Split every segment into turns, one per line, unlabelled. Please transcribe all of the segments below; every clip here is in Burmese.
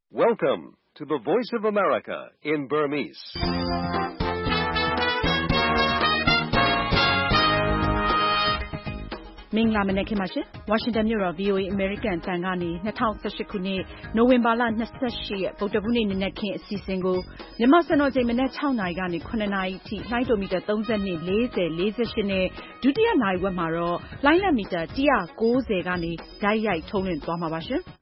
Welcome to the Voice of America in Burmese.
။မင်္ဂလာမနက်ခင်းပါရှင်။ ဝါရှင်တန်မြို့တော် VOA American အသံကနေ2018ခုနှစ်နိုဝင်ဘာလ28ရက်ဗုဒ္ဓဟူးနေ့နနက်ခင်းအစီအစဉ်ကိုမြန်မာစံတော်ချိန်မနက်6နာရီကနေ9နာရီအထိလိုင်းဒိုမီတာ32 40 48နဲ့ဒုတိယနာရီဝက်မှာတော့လိုင်းလက်မီတာ190ကနေဓာတ်ရိုက်ထုတ်လွှင့်သွားမှာပါရှင်။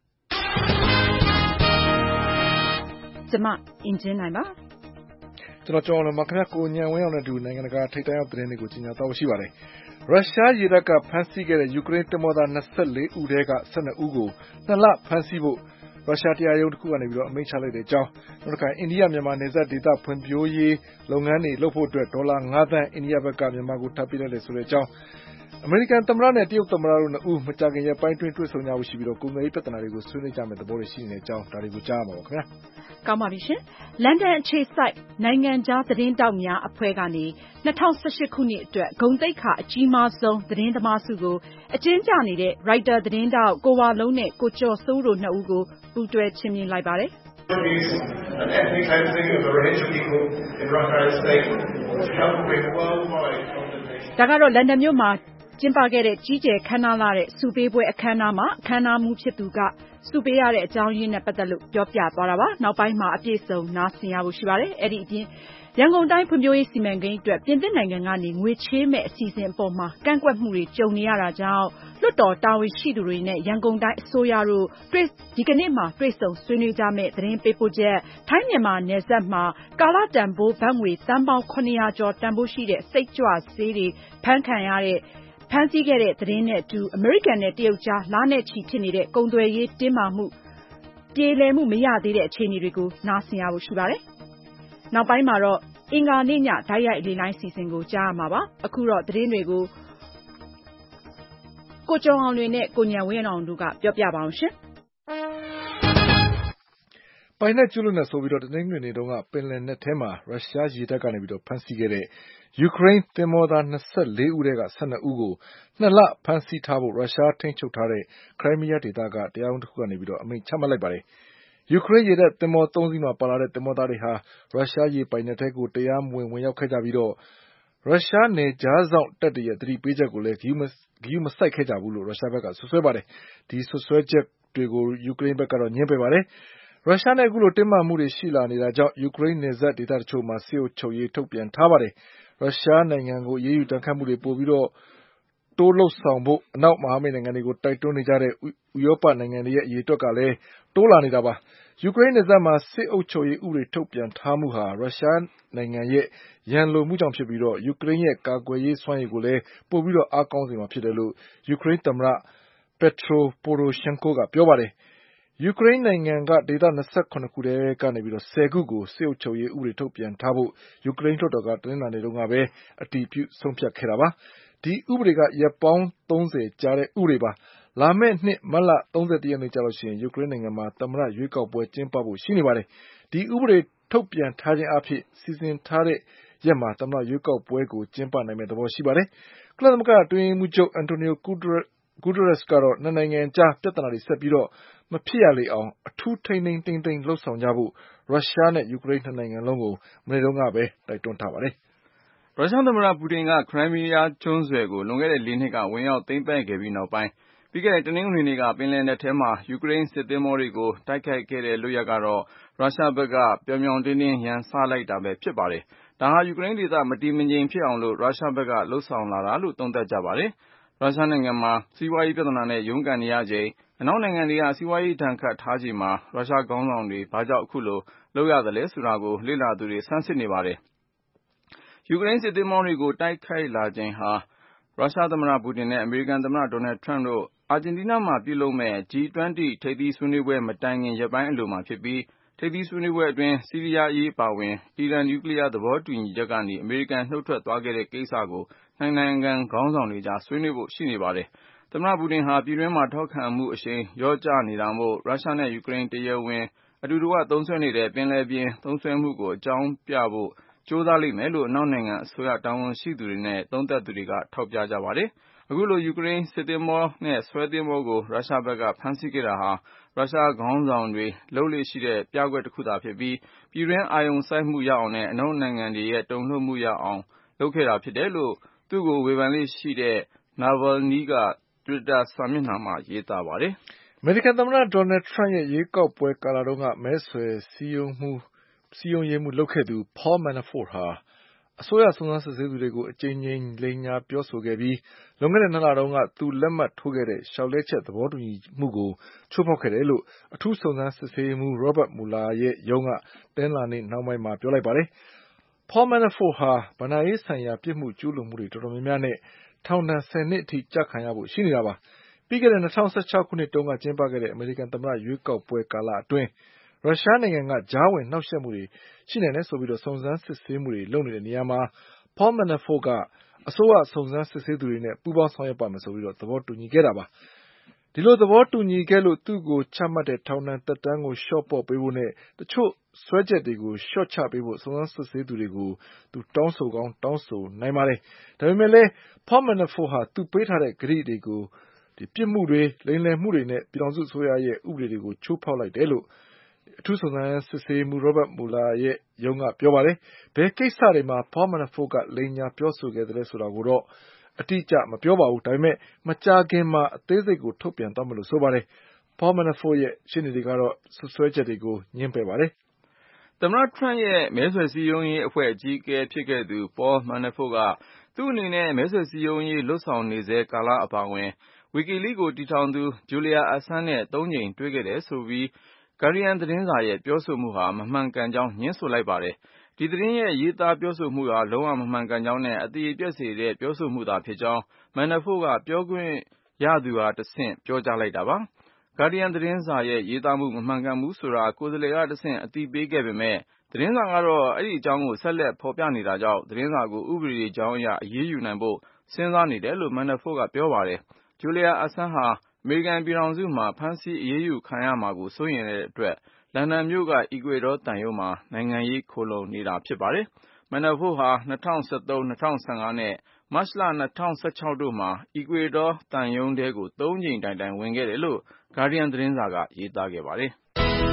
ကျွန်မအင်ဂျင်နိုင်ပါ
ကျွန်တော်ကျော်လွန်ပါခင်ဗျာကိုညံဝင်းအောင်နဲ့တူနိုင်ငံတကာထိပ်တန်းရောက်သတင်းတွေကိုကြီးညာတော့ရှိပါတယ်ရုရှားရေတပ်ကဖမ်းဆီးခဲ့တဲ့ယူကရိန်းတပ်မတော်သား24ဦးထဲက12ဦးကို2လဖမ်းဆီးဖို့ရုရှားတရားရုံးတစ်ခုကနေပြီးတော့အမိန့်ချလိုက်တဲ့အကြောင်းနောက်တစ်ခါအိန္ဒိယမြန်မာနယ်စပ်ဒေသဖွံ့ဖြိုးရေးလုပ်ငန်းတွေလုပ်ဖို့အတွက်ဒေါ်လာ9သန်းအိန္ဒိယဘက်ကမြန်မာကိုထပ်ပေးလိုက်တယ်ဆိုတဲ့အကြောင်းအမေရိကန်သမ္မတနဲ့တရုတ်သမ္မတတို့နှစ်ဦးမကြာခင်ရက်ပိုင်းတွင်တွေ့ဆုံကြဖို့ရှိပြီးတော့ကုန်သွယ်ရေးပြဿနာတွေကိုဆွေးနွေးကြမယ့်သဘောတွေရှိနေတဲ့အကြောင်းဒါတွေကိုကြားရမှာပါခင်ဗျာ
ကောင်းပါပြီရှင်။လန်ဒန်အခြေစိုက်နိုင်ငံခြားသတင်းတောက်များအဖွဲ့ကနေ2018ခုနှစ်အတွက်ဂုဏ်သိက္ခာအကြီးမားဆုံးသတင်းသမားဆုကိုအကျဉ်းကျနေတဲ့ Writer သတင်းတောက်ကိုဝါလုံးနဲ့ကိုကျော်စိုးတို့နှစ်ဦးကိုပူးတွဲချီးမြှင့်လိုက်ပါတယ်။ဒါကတော့လန်ဒန်မြို့မှာကျင်းပခဲ့တဲ့ကြီးကျယ်ခမ်းနားလာတဲ့ဆုပေးပွဲအခမ်းအနားမှာအခမ်းအနားမှူးဖြစ်သူကဆုပေးရတဲ့အကြောင်းရင်းနဲ့ပတ်သက်လို့ပြောပြသွားတာပါ။နောက်ပိုင်းမှာအပြည့်စုံနားဆင်ရဖို့ရှိပါတယ်။အဲ့ဒီအပြင်ရန်ကုန်တိုင်းဖွံ့ဖြိုးရေးစီမံကိန်းအတွက်ပြင်သစ်နိုင်ငံကနေငွေချေးမဲ့အစီအစဉ်အပေါ်မှာကန့်ကွက်မှုတွေကြုံနေရတာကြောင့်လွှတ်တော်တာဝန်ရှိသူတွေနဲ့ရန်ကုန်တိုင်းအစိုးရတို့ဒီကနေ့မှာတွေ့ဆုံဆွေးနွေးကြမယ့်သတင်းပေးပို့ချက်ထိုင်းမြန်မာနယ်စပ်မှာကာလတန်ဖိုးဘတ်ငွေသန်းပေါင်း900ကျော်တန်ဖိုးရှိတဲ့စိတ်ကြွဆေးတွေဖမ်းဆီးခဲ့တဲ့သတင်းနဲ့အတူအမေရိကန်နဲ့တရုတ်ကြားလနဲ့ချီဖြစ်နေတဲ့ကုန်သွယ်ရေးတင်းမာမှုပြေလည်မှုမရသေးတဲ့အခြေအနေတွေကိုနားဆင်ရဖို့ရှိပါတယ်။နောက်ပိုင်းမှာတော့အင်္ဂါနေ့ညဓာတ်ရိုက်လေလိုင်းစီစဉ်ကိုကြားရမှာပါ။အခုတော့သတင်းတွေကိုကိုကျော်အောင်လွင်နဲ့ကိုညံဝင်းအောင်တို့ကပြောပြပါအောင်ရှင်။
ပိုင်နက်ကျွလွတ်နေဆိုပြီးတော့တနင်္ဂနွေနေ့တုန်းကပင်လယ်နက်ထဲမှာရုရှားရေတပ်ကနေပြီးတော့ဖမ်းဆီးခဲ့တဲ့ယူကရိန်းသင်္ဘောသား24ဦးထဲက12ဦးကို2လဖမ်းဆီးထားဖို့ရုရှားထိန်းချုပ်ထားတဲ့ခရိုင်းမီးယားဒေသကတရားရုံးတစ်ခုကနေပြီးတော့အမိန့်ချမှတ်လိုက်ပါတယ်။ယူကရိန်းရေတပ်သင်္ဘော3စီးမှာပါလာတဲ့သင်္ဘောသားတွေဟာရုရှားရေပိုင်နက်ထဲကိုတရားမဝင်ဝင်ရောက်ခဲ့ကြပြီးတော့ရုရှားနယ်ခြားစောင့်တပ်တွေရဲ့သတိပေးချက်ကိုလည်းဂရုမစိုက်ခဲ့ကြဘူးလို့ရုရှားဘက်ကဆွဆွဲပါတယ်။ဒီဆွဆွဲချက်တွေကိုယူကရိန်းဘက်ကတော့ငြင်းပယ်ပါတယ်။ရုရှားနဲ့အခုလိုတင်းမာမှုတွေရှိလာနေတာကြောင့်ယူကရိန်းနယ်စပ်ဒေသတချို့မှာစစ်အုပ်ချုပ်ရေးထုတ်ပြန်ထားပါတယ်။ရုရှားနိုင်ငံကိုရေးယူတန်ခတ်မှုတွေပို့ပြီးတော့တိုးလှုပ်ဆောင်ဖို့အနောက်မဟာမိတ်နိုင်ငံတွေကိုတိုက်တွန်းနေကြတဲ့ဥရောပနိုင်ငံတွေရဲ့အရေးအတွက်ကလည်းတိုးလာနေတာပါ။ယူကရိန်းနယ်စပ်မှာစစ်အုပ်ချုပ်ရေးဥပဒေထုတ်ပြန်ထားမှုဟာရုရှားနိုင်ငံရဲ့ရန်လိုမှုကြောင့်ဖြစ်ပြီးတော့ယူကရိန်းရဲ့ကာကွယ်ရေးစွမ်းရည်ကိုလည်းပို့ပြီးတော့အားကောင်းစေမှာဖြစ်တယ်လို့ယူကရိန်းသမ္မတ Petro Poroshenko ကပြောပါတယ်။ယူကရိန်းနိုင်ငံကဒေသ28ခုထဲကနေပြီးတော့10ခုကိုစစ်အုပ်ချုပ်ရေးဥပဒေထုတ်ပြန်ထားဖို့ယူကရိန်းလွှတ်တော်ကတနင်္လာနေ့တုန်းကပဲအတည်ပြုဆုံးဖြတ်ခဲ့တာပါ။ဒီဥပဒေကရက်ပေါင်း30ကြာတဲ့ဥပဒေပါ။လာမယ့်နှစ်မတ်လ31ရက်နေ့ကျလို့ရှိရင်ယူကရိန်းနိုင်ငံမှာသမ္မတရွေးကောက်ပွဲကျင်းပဖို့ရှိနေပါတယ်။ဒီဥပဒေထုတ်ပြန်ထားခြင်းအဖြစ်စီစဉ်ထားတဲ့ရက်မှာသမ္မတရွေးကောက်ပွဲကိုကျင်းပနိုင်မယ့်သဘောရှိပါတယ်။ကုလသမဂ္ဂအတွင်းရေးမှူးချုပ် Antonio Guterres ကတော့နှစ်နိုင်ငံကြားပြဿနာတွေဆက်ပြီးတော့မဖြစ်ရလေအောင်အထူးထိန်းသိမ်းလုပ်ဆောင်ကြဖို့ရုရှားနဲ့ယူကရိန်းနှစ်နိုင်ငံလုံးကိုမနေ့တုန်းကပဲတိုက်တွန်းထားပါတယ်
။ရုရှားသမ္မတပူတင်ကခရိုင်းမီးယားကျွန်းဆွယ်ကိုလွန်ခဲ့တဲ့4နှစ်ကဝင်ရောက်သိမ်းပိုက်ခဲ့ပြီးနောက်ပိုင်းပြီးခဲ့တဲ့တနင်္ဂနွေနေ့ကပင်လယ်နက်ထဲမှာယူကရိန်းစစ်သင်္ဘောတွေကိုတိုက်ခိုက်ခဲ့တဲ့လုပ်ရပ်ကတော့ရုရှားဘက်ကပြောင်ပြောင်တင်းတင်းရန်စလိုက်တာပဲဖြစ်ပါတယ်။ဒါဟာယူကရိန်းဒေသမတည်မငြိမ်ဖြစ်အောင်လို့ရုရှားဘက်ကလှုံ့ဆော်လာတာလို့သုံးသပ်ကြပါတယ်။ရုရှားနိုင်ငံမှာစီးပွားရေးပြဿနာနဲ့ရုန်းကန်နေရချိန်အနောက်နိုင်ငံတွေကစီးပွားရေးဒဏ်ခတ်ထားချိန်မှာရုရှားခေါင်းဆောင်တွေဘာကြောင့်အခုလိုလုပ်ရသလဲဆိုတာကိုလေ့လာသူတွေဆန်းစစ်နေပါတယ်။ယူကရိန်းစစ်သင်္ဘောတွေကိုတိုက်ခိုက်လာချိန်ဟာရုရှားသမ္မတပူတင်နဲ့အမေရိကန်သမ္မတဒေါ်နယ်ထရန့်တို့အာဂျင်တီးနားမှာပြုလုပ်မဲ့ G20 ထိပ်သီးဆွေးနွေးပွဲမတိုင်ခင်ရက်ပိုင်းအလိုမှာဖြစ်ပြီးထိပ်သီးဆွေးနွေးပွဲအတွင်းဆီးရီးယားအရေးအပါအဝင်အီရန်နျူကလ িয়ারသဘောတူညီချက်ကနေအမေရိကန်နှုတ်ထွက်သွားခဲ့တဲ့ကိစ္စကိုနိုင်ငံခေါင်းဆောင်တွေကြားဆွေးနွေးဖို့ရှိနေပါတယ်။သမ္မတပူတင်ဟာပြည်တွင်းမှာထောက်ခံမှုအရှိန်လျော့ကျနေတာမို့ရုရှားနဲ့ယူကရိန်းတရားဝင်အတူတကွသုံးစွဲနေတဲ့ပင်လယ်ပြင်သုံးစွဲမှုကိုအကြောင်းပြဖို့ကြိုးစားလိမ့်မယ်လို့အနောက်နိုင်ငံအစိုးရတာဝန်ရှိသူတွေနဲ့သုံးသပ်သူတွေကထောက်ပြကြပါတယ်အခုလိုယူကရိန်းစစ်သင်္ဘောနဲ့ဆွဲသင်္ဘောကိုရုရှားဘက်ကဖမ်းဆီးခဲ့တာဟာရုရှားခေါင်းဆောင်တွေလုပ်လေ့ရှိတဲ့ပြကွက်တစ်ခုသာဖြစ်ပြီးပြည်တွင်းအာရုံစိုက်မှုရအောင်နဲ့အနောက်နိုင်ငံတွေရဲ့တုန်လှုပ်မှုရအောင်လုပ်ခဲ့တာဖြစ်တယ်လို့သူ့ကိုဝေဖန်လေ့ရှိတဲ့ Navalny က Twitter စာမျက်နှာမှာရေးသားပါတယ်
။အမေရိကန်သမ္မတ Donald Trump ရဲ့ရွေးကောက်ပွဲကာလတုန်းကမဲဆွယ်စည်းရုံးရေးမှုလုပ်ခဲ့သူ Paul Manafort ဟာအစိုးရစုံစမ်းစစ်ဆေးသူတွေကိုအကြိမ်ကြိမ်လိမ်ညာပြောဆိုခဲ့ပြီးလွန်ခဲ့တဲ့2 လတုန်းကသူလက်မှတ်ထိုးခဲ့တဲ့လျှောက်လဲချက်သဘောတူညီမှုကိုချိုးဖောက်ခဲ့တယ်လို့အထူးစုံစမ်းစစ်ဆေးရေးမှူး Robert Mueller ရဲ့ရုံးကတနင်္လာနေ့နှောင်းပိုင်းမှာပြောလိုက်ပါတယ်။ Paul Manafort ဟာဘဏ္ဍာရေးဆိုင်ရာပြစ်မှုကျူးလွန်မှုတွေတော်တော်များများနဲ့ထောင်ဒဏ်10 နှစ်အထိကျခံရဖို့ရှိနေတာပါ။ပြီးခဲ့တဲ့2016 ခုနှစ်တုန်းကကျင်းပခဲ့တဲ့အမေရိကန်သမ္မတရွေးကောက်ပွဲကာလအတွင်းရုရှားနိုင်ငံကကြားဝင်နှောက်ယှက်မှုတွေရှိနိုင်တယ်ဆိုပြီးစုံစမ်းစစ်ဆေးမှုတွေလုပ်နေတဲ့နေရာမှာPaul Manafort ကအစိုးရစုံစမ်းစစ်ဆေးသူတွေနဲ့ပူးပေါင်းဆောင်ရွက်ပါမယ်ဆိုပြီးသဘောတူညီခဲ့တာပါ။ဒီလိုသဘောတူညီခဲ့လို့သူ့ကိုချမှတ်တဲ့ထောင်ဒဏ်သက်တမ်းကိုလျှော့ပေါ့ပေးဖို့နဲ့တချို့စွဲချက်တွေကိုလျှော့ချပေးဖို့စုံစမ်းစစ်ဆေးသူတွေကိုသူတောင်းဆိုကောင်းတောင်းဆိုနိုင်ပါတယ်။ဒါပေမဲ့လည်းPaul Manafortဟာသူပေးထားတဲ့ကတိတွေကိုပြစ်မှုတွေလိမ်လည်မှုတွေနဲ့ပြည်ထောင်စုအစိုးရရဲ့ဥပဒေတွေကိုချိုးဖောက်လိုက်တယ်လို့အထူးစုံစမ်းစစ်ဆေးရေးမှူး Robert Mueller ရဲ့ရုံးကပြောပါတယ်။ဘယ်ကိစ္စတွေမှာPaul Manafort ကလိမ်ညာပြောဆိုခဲ့သလဲဆိုတာကိုတော့အတိအကျမပြောပါဘူး။ဒါပေမဲ့မကြာခင်မှာအသေးစိတ်ကိုထုတ်ပြန်သွားမယ်လို့ဆိုပါတယ်။ Paul Manafort ရဲ့ရှေ့နေတွေကတော့စွပ်စွဲချက်တွေကိုငြင်းပယ်ပါတယ်
။သမ္မတ Trump ရဲ့မဲဆွယ်စည်းရုံးရေးအဖွဲ့အကြီးအကဲဖြစ်ခဲ့သူ Paul Manafort ကသူ့အနေနဲ့မဲဆွယ်စည်းရုံးရေးလုပ်ဆောင်နေဆဲကာလအပါအဝင်WikiLeaks ကိုတည်ထောင်သူ Julian Assange နဲ့3 ကြိမ်တွေ့ခဲ့တယ်ဆိုပြီး Guardian သတင်းစာရဲ့ပြောဆိုမှုဟာမမှန်ကန်ကြောင်းငြင်းဆိုလိုက်ပါတယ်။ဒီသတင်းရဲ့ရေးသားပြောဆိုမှုဟာလုံးဝမမှန်ကန်ကြောင်းနဲ့အသရေပျက်စေတဲ့ပြောဆိုမှုသာဖြစ်ကြောင်း Manafort ကပြောခွင့်ရသူကတဆင့်ပြောကြားလိုက်တာပါ။ Guardian သတင်းစာရဲ့ရေးသားမှုမမှန်ကန်ဘူးဆိုတာကိုယ်စားလှယ်ကတဆင့်အသိပေးခဲ့ပေမဲ့သတင်းစာကတော့အဲဒီအကြောင်းကိုဆက်လက်ဖော်ပြနေတာကြောင့်သတင်းစာကိုဥပဒေကြောင်းအရအရေးယူနိုင်ဖို့စဉ်းစားနေတယ်လို့ Manafort ကပြောပါတယ်။ Julian Assange ဟာအမေရိကန်ပြည်ထောင်စုမှာဖမ်းဆီးအရေးယူခံရမှာကိုစိုးရိမ်တဲ့အတွက်လန်ဒန်မြို့ကအီကွေဒေါသံရုံးမှာနိုင်ငံရေးခိုလှုံနေတာဖြစ်ပါတယ်။ Manafort ဟာ2013 2015နဲ့မတ်လ2016တို့မှာအီကွေဒေါသံရုံးထဲကို3 ကြိမ်တိုင်ဝင်ခဲ့တယ်လို့ Guardian သတင်းစာကရေးသားခဲ့ပါတယ်။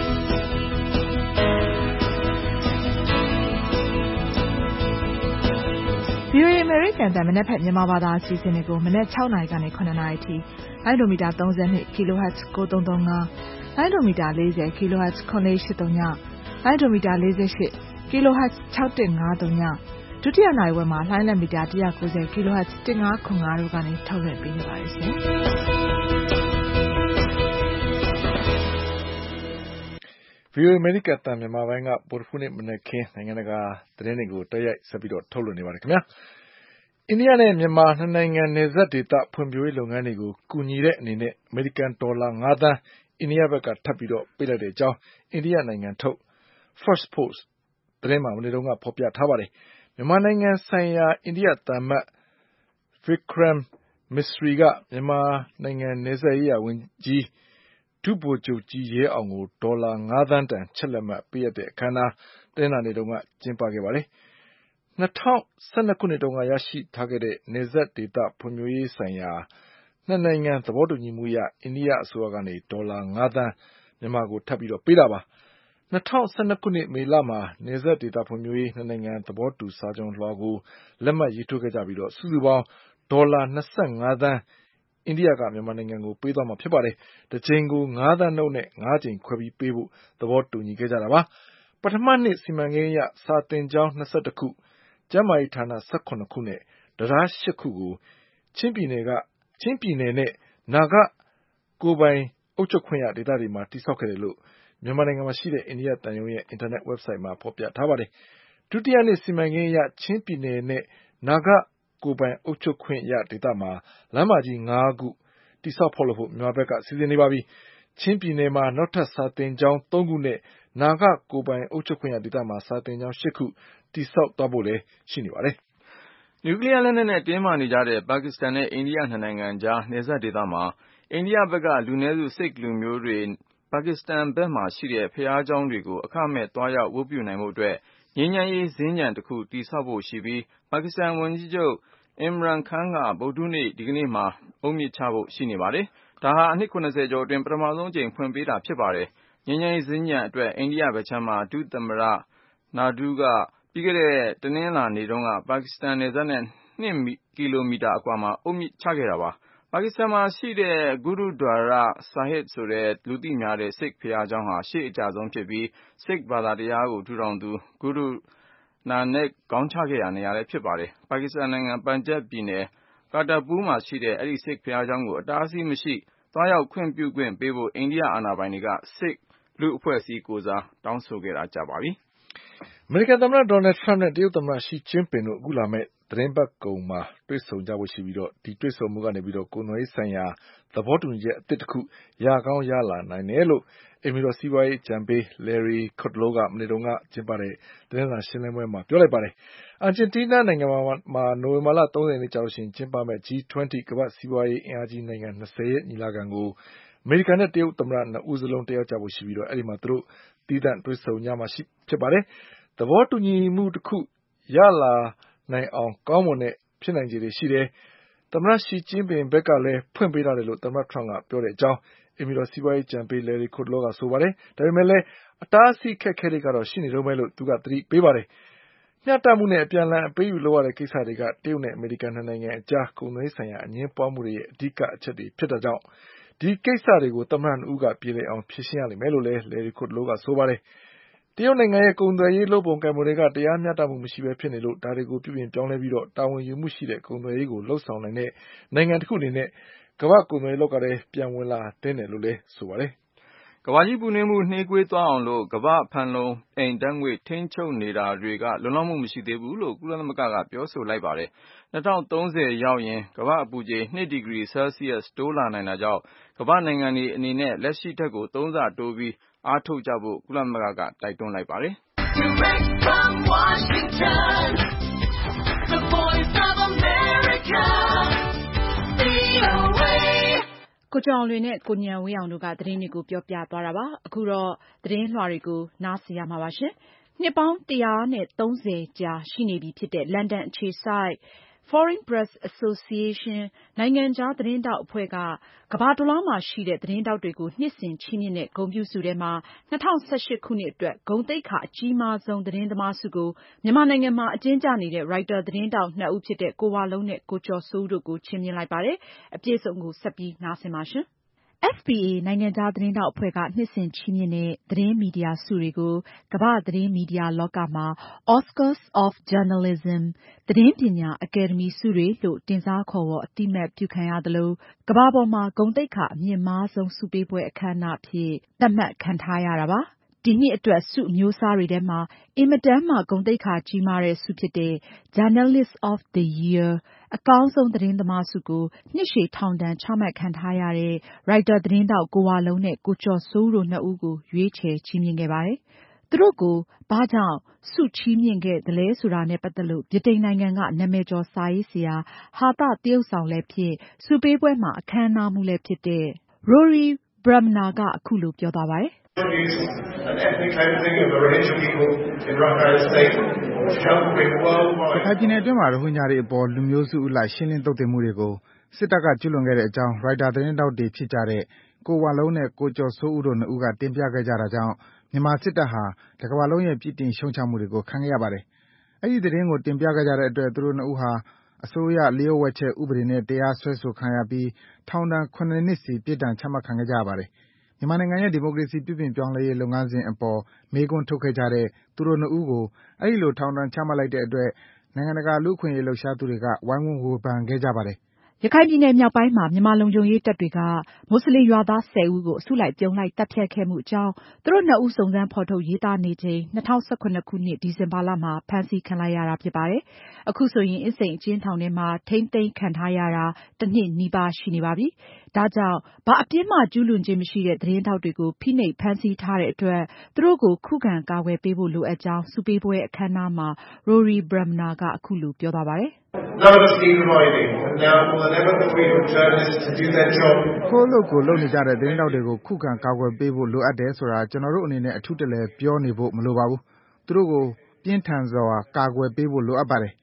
VOA အမေရိကန်အသံမနက်ဖြန်မြန်မာဘာသာအစီအစဉ်တွေကိုမနက်6 နာရီကနေ9 နာရီအထိလိုင်းဒိုမီတာ32 kHz 9335လိုင်းဒိုမီတာ40 kHz 9839လိုင်းဒိုမီတာ48 kHz 6153ဒုတိယနာရီဝက်မှာလိုင်းလက်မီတာ190 kHz 1505တို့ကနေထုတ်လွှင့်ပေးနေပါတယ်ရှင်။
VOA အမေရိကန်အသံမြန်မာပိုင်းကဗုဒ္ဓဟူးနေ့မနက်ခင်းနိုင်ငံတကာသတင်းတွေကိုတိုက်ရိုက်ဆက်ပြီးထုတ်လွှင့်နေပါတယ်ခင်ဗျာ။အိန္ဒိယနဲ့မြန်မာနှစ်နိုင်ငံနယ်စပ်ဒေသဖွံ့ဖြိုးရေးလုပ်ငန်းတွေကိုကူညီတဲ့အနေနဲ့အမေရိကန်ဒေါ်လာ5 သန်းအိန္ဒိယဘက်ကထပ်ပြီးပေးလိုက်တဲ့အကြောင်းအိန္ဒိယနိုင်ငံထုတ် First Post သတင်းမှာမနေ့ကဖော်ပြထားပါတယ်။မြန်မာနိုင်ငံဆိုင်ရာအိန္ဒိယသံအမတ် Vikram Misri ကမြန်မာနိုင်ငံနယ်စပ်ရေးရာဝန်ကြီးဒုဗိုလ်ချုပ်ကြီးရဲအောင်ကိုဒေါ်လာ5 သန်းတန်ချက်လက်မှတ်ပေးအပ်တဲ့အခမ်းအနားတနင်္လာနေ့ကကျင်းပခဲ့ပါတယ်။2012 ခုနှစ်တုန်းကရရှိထားခဲ့တဲ့နယ်စပ်ဒေသဖွံ့ဖြိုးရေးဆိုင်ရာနှစ်နိုင်ငံသဘောတူညီမှုအရအိန္ဒိယအစိုးရကနေဒေါ်လာ5 သန်းမြန်မာကိုထပ်ပြီးပေးတာပါ။2012 ခုနှစ်မေလမှာနယ်စပ်ဒေသဖွံ့ဖြိုးရေးနှစ်နိုင်ငံသဘောတူစာချုပ်လွှာကိုလက်မှတ်ရေးထိုးခဲ့ကြပြီးစုစုပေါင်းဒေါ်လာ25 သန်းအိန္ဒိယကမြန်မာနိုင်ငံကိုပေးသွားမှာဖြစ်ပါတယ်။တစ်ကြိမ်ကို5 သန်းနှုန်းနဲ့5 ကြိမ်ခွဲပြီးပေးဖို့သဘောတူညီခဲ့ကြတာပါ။ပထမနှစ်စီမံကိန်းအရစာသင်ကျောင်း21 ခုကျန်းမာရေးဌာန17 ခုနဲ့တံတား8 ခုကိုချင်းပြည်နယ်နဲ့နာဂကိုယ်ပိုင်အုပ်ချုပ်ခွင့်ရဒေသတွေမှာတည်ဆောက်ခဲ့တယ်လို့မြန်မာနိုင်ငံမှာရှိတဲ့အိန္ဒိယသံရုံးရဲ့အင်တာနက်ဝက်ဘ်ဆိုက်မှာဖော်ပြထားပါတယ်။ဒုတိယနှစ်စီမံကိန်းအရချင်းပြည်နယ်နဲ့နာဂကိုယ်ပိုင်အုပ်ချုပ်ခွင့်ရဒေသမှာလမ်းမကြီး5 ခုတည်ဆောက်ဖို့မြန်မာဘက်ကစီစဉ်နေပါပြီ။ချင်းပြည်နယ်မှာနောက်ထပ်စာသင်ကျောင်း3 ခုနဲ့နာဂကိုယ်ပိုင်အုပ်ချုပ်ခွင့်ရဒေသမှာစာသင်ကျောင်း8 ခုတည်ဆောက်သွားဖို့လည်းရှိနေပါတယ်
။နျူကလ িয়ার လက်နက်နဲ့တင်းမာနေကြတဲ့ပါကစ္စတန်နဲ့အိန္ဒိယနှစ်နိုင်ငံကြားနယ်စပ်ဒေသမှာအိန္ဒိယဘက်ကလူနည်းစုစိတ်လူမျိုးတွေပါကစ္စတန်ဘက်မှာရှိတဲ့ဘုရားကျောင်းတွေကိုအခမဲ့သွားရောက်ဝတ်ပြုနိုင်ဖို့အတွက်ငြိမ်းချမ်းရေးစင်္ကြန်တစ်ခုတည်ဆောက်ဖို့ရှိပြီးပါကစ္စတန်ဝန်ကြီးချုပ် Imran Khan ကဗုဒ္ဓဟူးနေ့ဒီကနေ့မှာအုတ်မြစ်ချဖို့ရှိနေပါတယ်။ဒါဟာအနှစ်70ကျော်အတွင်းပထမဆုံးအကြိမ်ဖွင့်ပေးတာဖြစ်ပါတယ်။ငြိမ်းချမ်းရေးစင်ကြံအတွက်အိန္ဒိယဘက်ခြမ်းမှာဒုသမ္မတNaidu ကပြီးခဲ့တဲ့တနင်္လာနေ့တုန်းကပါကစ္စတန်နယ်စပ်နဲ့2 ကီလိုမီတာအကွာမှာအုတ်မြစ်ချခဲ့တာပါ။ပါကစ္စတန်မှာရှိတဲ့ Gurudwara Sahib ဆိုတဲ့လူသိများတဲ့ Sikh ဘုရားကျောင်းဟာရှေးအကျဆုံးဖြစ်ပြီး Sikh ဘာသာတရားကိုထူထောင်သူ Guru Nanak ခေါင်းချခဲ့ရာနေရာလည်းဖြစ်ပါတယ်။ပါကစ္စတန်နိုင်ငံ Punjab ပြည်နယ် Kartarpur မှာရှိတဲ့အဲဒီ Sikh ဘုရားကျောင်းကိုအတားအဆီးမရှိသွားရောက်ခွင့်ပြုခွင့်ပေးဖို့အိန္ဒိယအာဏာပိုင်တွေက Sikh လူ့အဖွဲ့အစည်းကိုယ်စားတောင်းဆိုခဲ့တာကြာပါပြီ
။အမေရိကန်သမ္မတ Donald Trump နဲ့တရုတ်သမ္မတ Xi Jinping တို့အခုလာမယ့်သီတင်းပတ်ကုန်မှာတွေ့ဆုံကြဖို့ရှိပြီးဒီတွေ့ဆုံမှုကနေကုန်သွယ်ရေးဆိုင်ရာသဘောတူညီချက်အသစ်တခုရကောင်းရလာနိုင်တယ်လို့အိမ်ဖြူတော်စီးပွားရေးအကြံပေး Larry Kudlow ကမနေ့တုန်းကကျင်းပတဲ့သတင်းစာရှင်းလင်းပွဲမှာပြောလိုက်ပါတယ်။အာဂျင်တီးနားနိုင်ငံမှာနိုဝင်ဘာလ30ရက်နေ့ကျရင်ကျင်းပမယ့် G20 ကမ္ဘာ့စီးပွားရေးအင်အားကြီးနိုင်ငံ20ရဲ့ညီလာခံကိုအမေရိကန်နဲ့တရုတ်သမ္မတနှစ်ဦးစလုံးတက်ရောက်ကြဖို့ရှိပြီးအဲဒီမှာသူတို့သီးသန့်တွေ့ဆုံကြမှာဖြစ်ပါတယ်။သဘောတူညီမှုတခုရလာနိုင်အောင်ကောင်းမွန်တဲ့ဖြစ်နိုင်ခြေတွေရှိတယ်။သမ္မတ Xi Jinping ဘက်ကလည်းဖွင့်ပေးထားတယ်လို့သမ္မတ Trump ကပြောတဲ့အကြောင်းအိမ်ဖြူတော်စီးပွားရေးအကြံပေး Larry Kudlow ကဆိုပါတယ်။ဒါပေမဲ့လည်းအတားအဆီးအခက်အခဲတွေကတော့ရှိနေတုန်းပဲလို့သူကသတိပေးပါတယ်။မျှတမှုနဲ့အပြန်အလှန်အပေးအယူလုပ်ရတဲ့ကိစ္စတွေကတရုတ်နဲ့အမေရိကန်နှစ်နိုင်ငံအကြားကုန်သွယ်ရေးဆိုင်ရာအငြင်းပွားမှုတွေရဲ့အဓိကအချက်တွေဖြစ်တာကြောင့်ဒီကိစ္စတွေကိုသမ္မတနှစ်ဦးကပြေလည်အောင်ဖြေရှင်းရလိမ့်မယ်လို့လည်း Larry Kudlow ကဆိုပါတယ်။တရုတ်နိုင်ငံရဲ့ကုန်သွယ်ရေးလုပ်ပုံကိုင်ပုံတွေကတရားမျှတမှုမရှိဘဲဖြစ်နေလို့ဒါတွေကိုပြုပြင်ပြောင်းလဲပြီးတာဝန်ယူမှုရှိတဲ့ကုန်သွယ်ရေးကိုလှုပ်ဆောင်နိုင်တဲ့နိုင်ငံတစ်ခုအနေနဲ့ကမ္ဘာ့ကုန်သွယ်ရေးလောကထဲပြန်ဝင်လာသင့်တယ်လို့လည်းဆိုပါတယ်
။ကမ္ဘာကြီးပူနွေးမှုနှေးကွေးသွားအောင်လို့ကမ္ဘာ့ဖန်လုံအိမ်ဓာတ်ငွေ့ထိန်းချုပ်နေတာတွေကလုံလောက်မှုမရှိသေးဘူးလို့ကုလသမဂ္ဂကပြောဆိုလိုက်ပါတယ်။2030ရောက်ရင်ကမ္ဘာ့အပူချိန်2 ဒီဂရီဆဲလ်စီယပ်တိုးလာနိုင်တာကြောင့်ကမ္ဘာ့နိုင်ငံတွေအနေနဲ့လက်ရှိထက်ကို3ဆတိုးပြီးအားထုတ်ကြဖို့ကုလသမဂ္ဂကတိုက်တွန်းလိုက်ပါတယ်။
Direct from Washington, the voice of America, VOA ကိုကျော်လွင်နဲ့ကိုဉာဏ်ဝင်းအောင်တို့ကသတင်းတွေကိုပြောပြသွားတာပါ။အခုတော့သတင်းလွှာတွေကိုနားဆင်ရမှာပါရှင်။နှစ်ပေါင်း130ကြာရှိနေပြီဖြစ်တဲ့လန်ဒန်အခြေစိုက် Foreign Press Association နိုင်ငံခြားသတင်းထောက်အဖွဲ့ကကမ္ဘာတလွှားမှာရှိတဲ့သတင်းထောက်တွေကိုနှစ်စဉ်ချီးမြှင့်တဲ့ဂုဏ်ပြုဆုထဲမှာ2018ခုနှစ်အတွက်ဂုဏ်သိက္ခာအကြီးမားဆုံးသတင်းသမားဆုကိုမြန်မာနိုင်ငံမှာအကျဉ်းကျနေတဲ့ ရိုက်တာသတင်းထောက်နှစ်ဦးဖြစ်တဲ့ကိုဝလုံးနဲ့ကိုကျော်စိုးဦးတို့ကိုချီးမြှင့်လိုက်ပါတယ်။အပြည့်အစုံကိုဆက်ပြီးနားဆင်ပါရှင်။ FPA နိုင်ငံခြားသတင်းထောက်အဖွဲ့ကနှစ်စဉ်ချီးမြှင့်တဲ့သတင်းမီဒီယာဆုတွေကိုကမ္ဘာ့သတင်းမီဒီယာလောကမှာ Oscars of Journalism သတင်းပညာအကယ်ဒမီဆုတွေလို့တင်စားခေါ်ဝေါ်အသိအမှတ်ပြုခံရသလိုကမ္ဘာပေါ်မှာဂုဏ်သိက္ခာအမြင့်မားဆုံးဆုပေးပွဲအခမ်းအနားအဖြစ်သတ်မှတ်ခံထားရတာပါ။ဒီနှစ်အတွက်ဆုအမျိုးအစားတွေထဲမှာအင်မတန်မှဂုဏ်သိက္ခာကြီးမားတဲ့ဆုဖြစ်တဲ့ Journalist of the Year အကောင်းဆုံးသတင်းသမားဆုကိုနှစ်ရှည်ထောင်ဒဏ်ချမှတ်ခံထားရတဲ့ရိုက်တာသတင်းထောက်ကိုဝလုံးနဲ့ကိုကျော်စိုးဦးတို့နှစ်ဦးကိုရွေးချယ်ချီးမြှင့်ခဲ့ပါတယ်။သူတို့ကိုဘာကြောင့်ဆုချီးမြှင့်ခဲ့သလဲဆိုတာနဲ့ပတ်သက်လို့ဗြိတိန်နိုင်ငံကနာမည်ကျော်စာရေးဆရာဟာသသရုပ်ဆောင်လည်းဖြစ်ဆုပေးပွဲမှာအခမ်းအနားမှူးလည်းဖြစ်တဲ့ Rory Bremner ကအခုလိုပြောသွားပါတယ်။
An ethnic cleansing of the Rohingya people in Rakhine State to help bring worldwide
ရခိုင်ပြည်နယ်အတွင်းမှာရိုဟင်ဂျာတွေအပေါ်လူမျိုးစုအလိုက်ရှင်းလင်းသုတ်သင်မှုတွေကိုစစ်တပ်ကကျူးလွန်ခဲ့တဲ့အကြောင်းရိုက်တာသတင်းထောက်တွေဖြစ်ကြတဲ့ကိုဝလုံးနဲ့ကိုကျော်စိုးဦးတို့နှစ်ဦးကတင်ပြခဲ့ကြတာကြောင့်မြန်မာစစ်တပ်ဟာတစ်ကမ္ဘာလုံးရဲ့ပြစ်တင်ရှုတ်ချမှုတွေကိုခံခဲ့ရပါတယ်။အဲဒီသတင်းကိုတင်ပြခဲ့ကြတဲ့အတွက်သူတို့နှစ်ဦးဟာအစိုးရလျှို့ဝှက်ချက်ဥပဒေနဲ့တရားစွဲဆိုခံရပြီးထောင်ဒဏ်7နှစ်စီပြစ်ဒဏ်ချမှတ်ခံခဲ့ကြရပါတယ်။မြန်မာနိုင်ငံရဲ့ဒီမိုကရေစီပြုပြင်ပြောင်းလဲရေးလုပ်ငန်းစဉ်အပေါ်မေးခွန်းထုတ်ခဲ့ကြတဲ့သူတို့နှစ်ဦးကိုအဲဒီလိုထောင်ဒဏ်ချမှတ်လိုက်တဲ့အတွက်နိုင်ငံတကာလူ့အခွင့်အရေးလှုပ်ရှားသူတွေကဝိုင်းဝန်းဝေဖန်ခဲ့ကြပါတယ်။
ရခိုင်ပြည်နယ်မြောက်ပိုင်းမှာမြန်မာလုံခြုံရေးတပ်တွေကမွတ်စလင်ရွာသား10ဦးကိုအစုလိုက်အပြုံလိုက်သတ်ဖြတ်ခဲ့မှုအကြောင်းသူတို့နှစ်ဦးစုံစမ်းဖော်ထုတ်ရေးသားနေချိန်2018ခုနှစ်ဒီဇင်ဘာလမှာဖမ်းဆီးခံလိုက်ရတာဖြစ်ပါတယ်။အခုဆိုရင်အင်းစိန်အကျဉ်းထောင်ထဲမှာထိန်းသိမ်းခံထားရတာတစ်နှစ်နီးပါးရှိနေပါပြီ။ဒါကြောင့်ဘာအပြစ်မှကျူးလွန်ခြင်းမရှိတဲ့သတင်းထောက်တွေကိုဖိနှိပ်ဖမ်းဆီးထားတဲ့အတွက်သူတို့ကိုခုခံကာကွယ်ပေးဖို့လိုအပ်ကြောင်းဆုပေးပွဲအခမ်းအနားမှာ Rory Bremner ကအခုလိုပြောသွားပါတယ်။
None of us need reminding, and now more than ever the freedom of journalists to do their job.
ကိုယ့်အလုပ်ကိုလုပ်နေကြတဲ့သတင်းထောက်တွေကိုခုခံကာကွယ်ပေးဖို့လိုအပ်တယ်ဆိုတာကျွန်တော်တို့အနေနဲ့အထူးတလည်ပြောနေဖို့မလိုပါဘူး။သူတို့ကိုပြင်းထန်စွာကာကွယ်ပေးဖို့လိုအပ်ပါတယ်။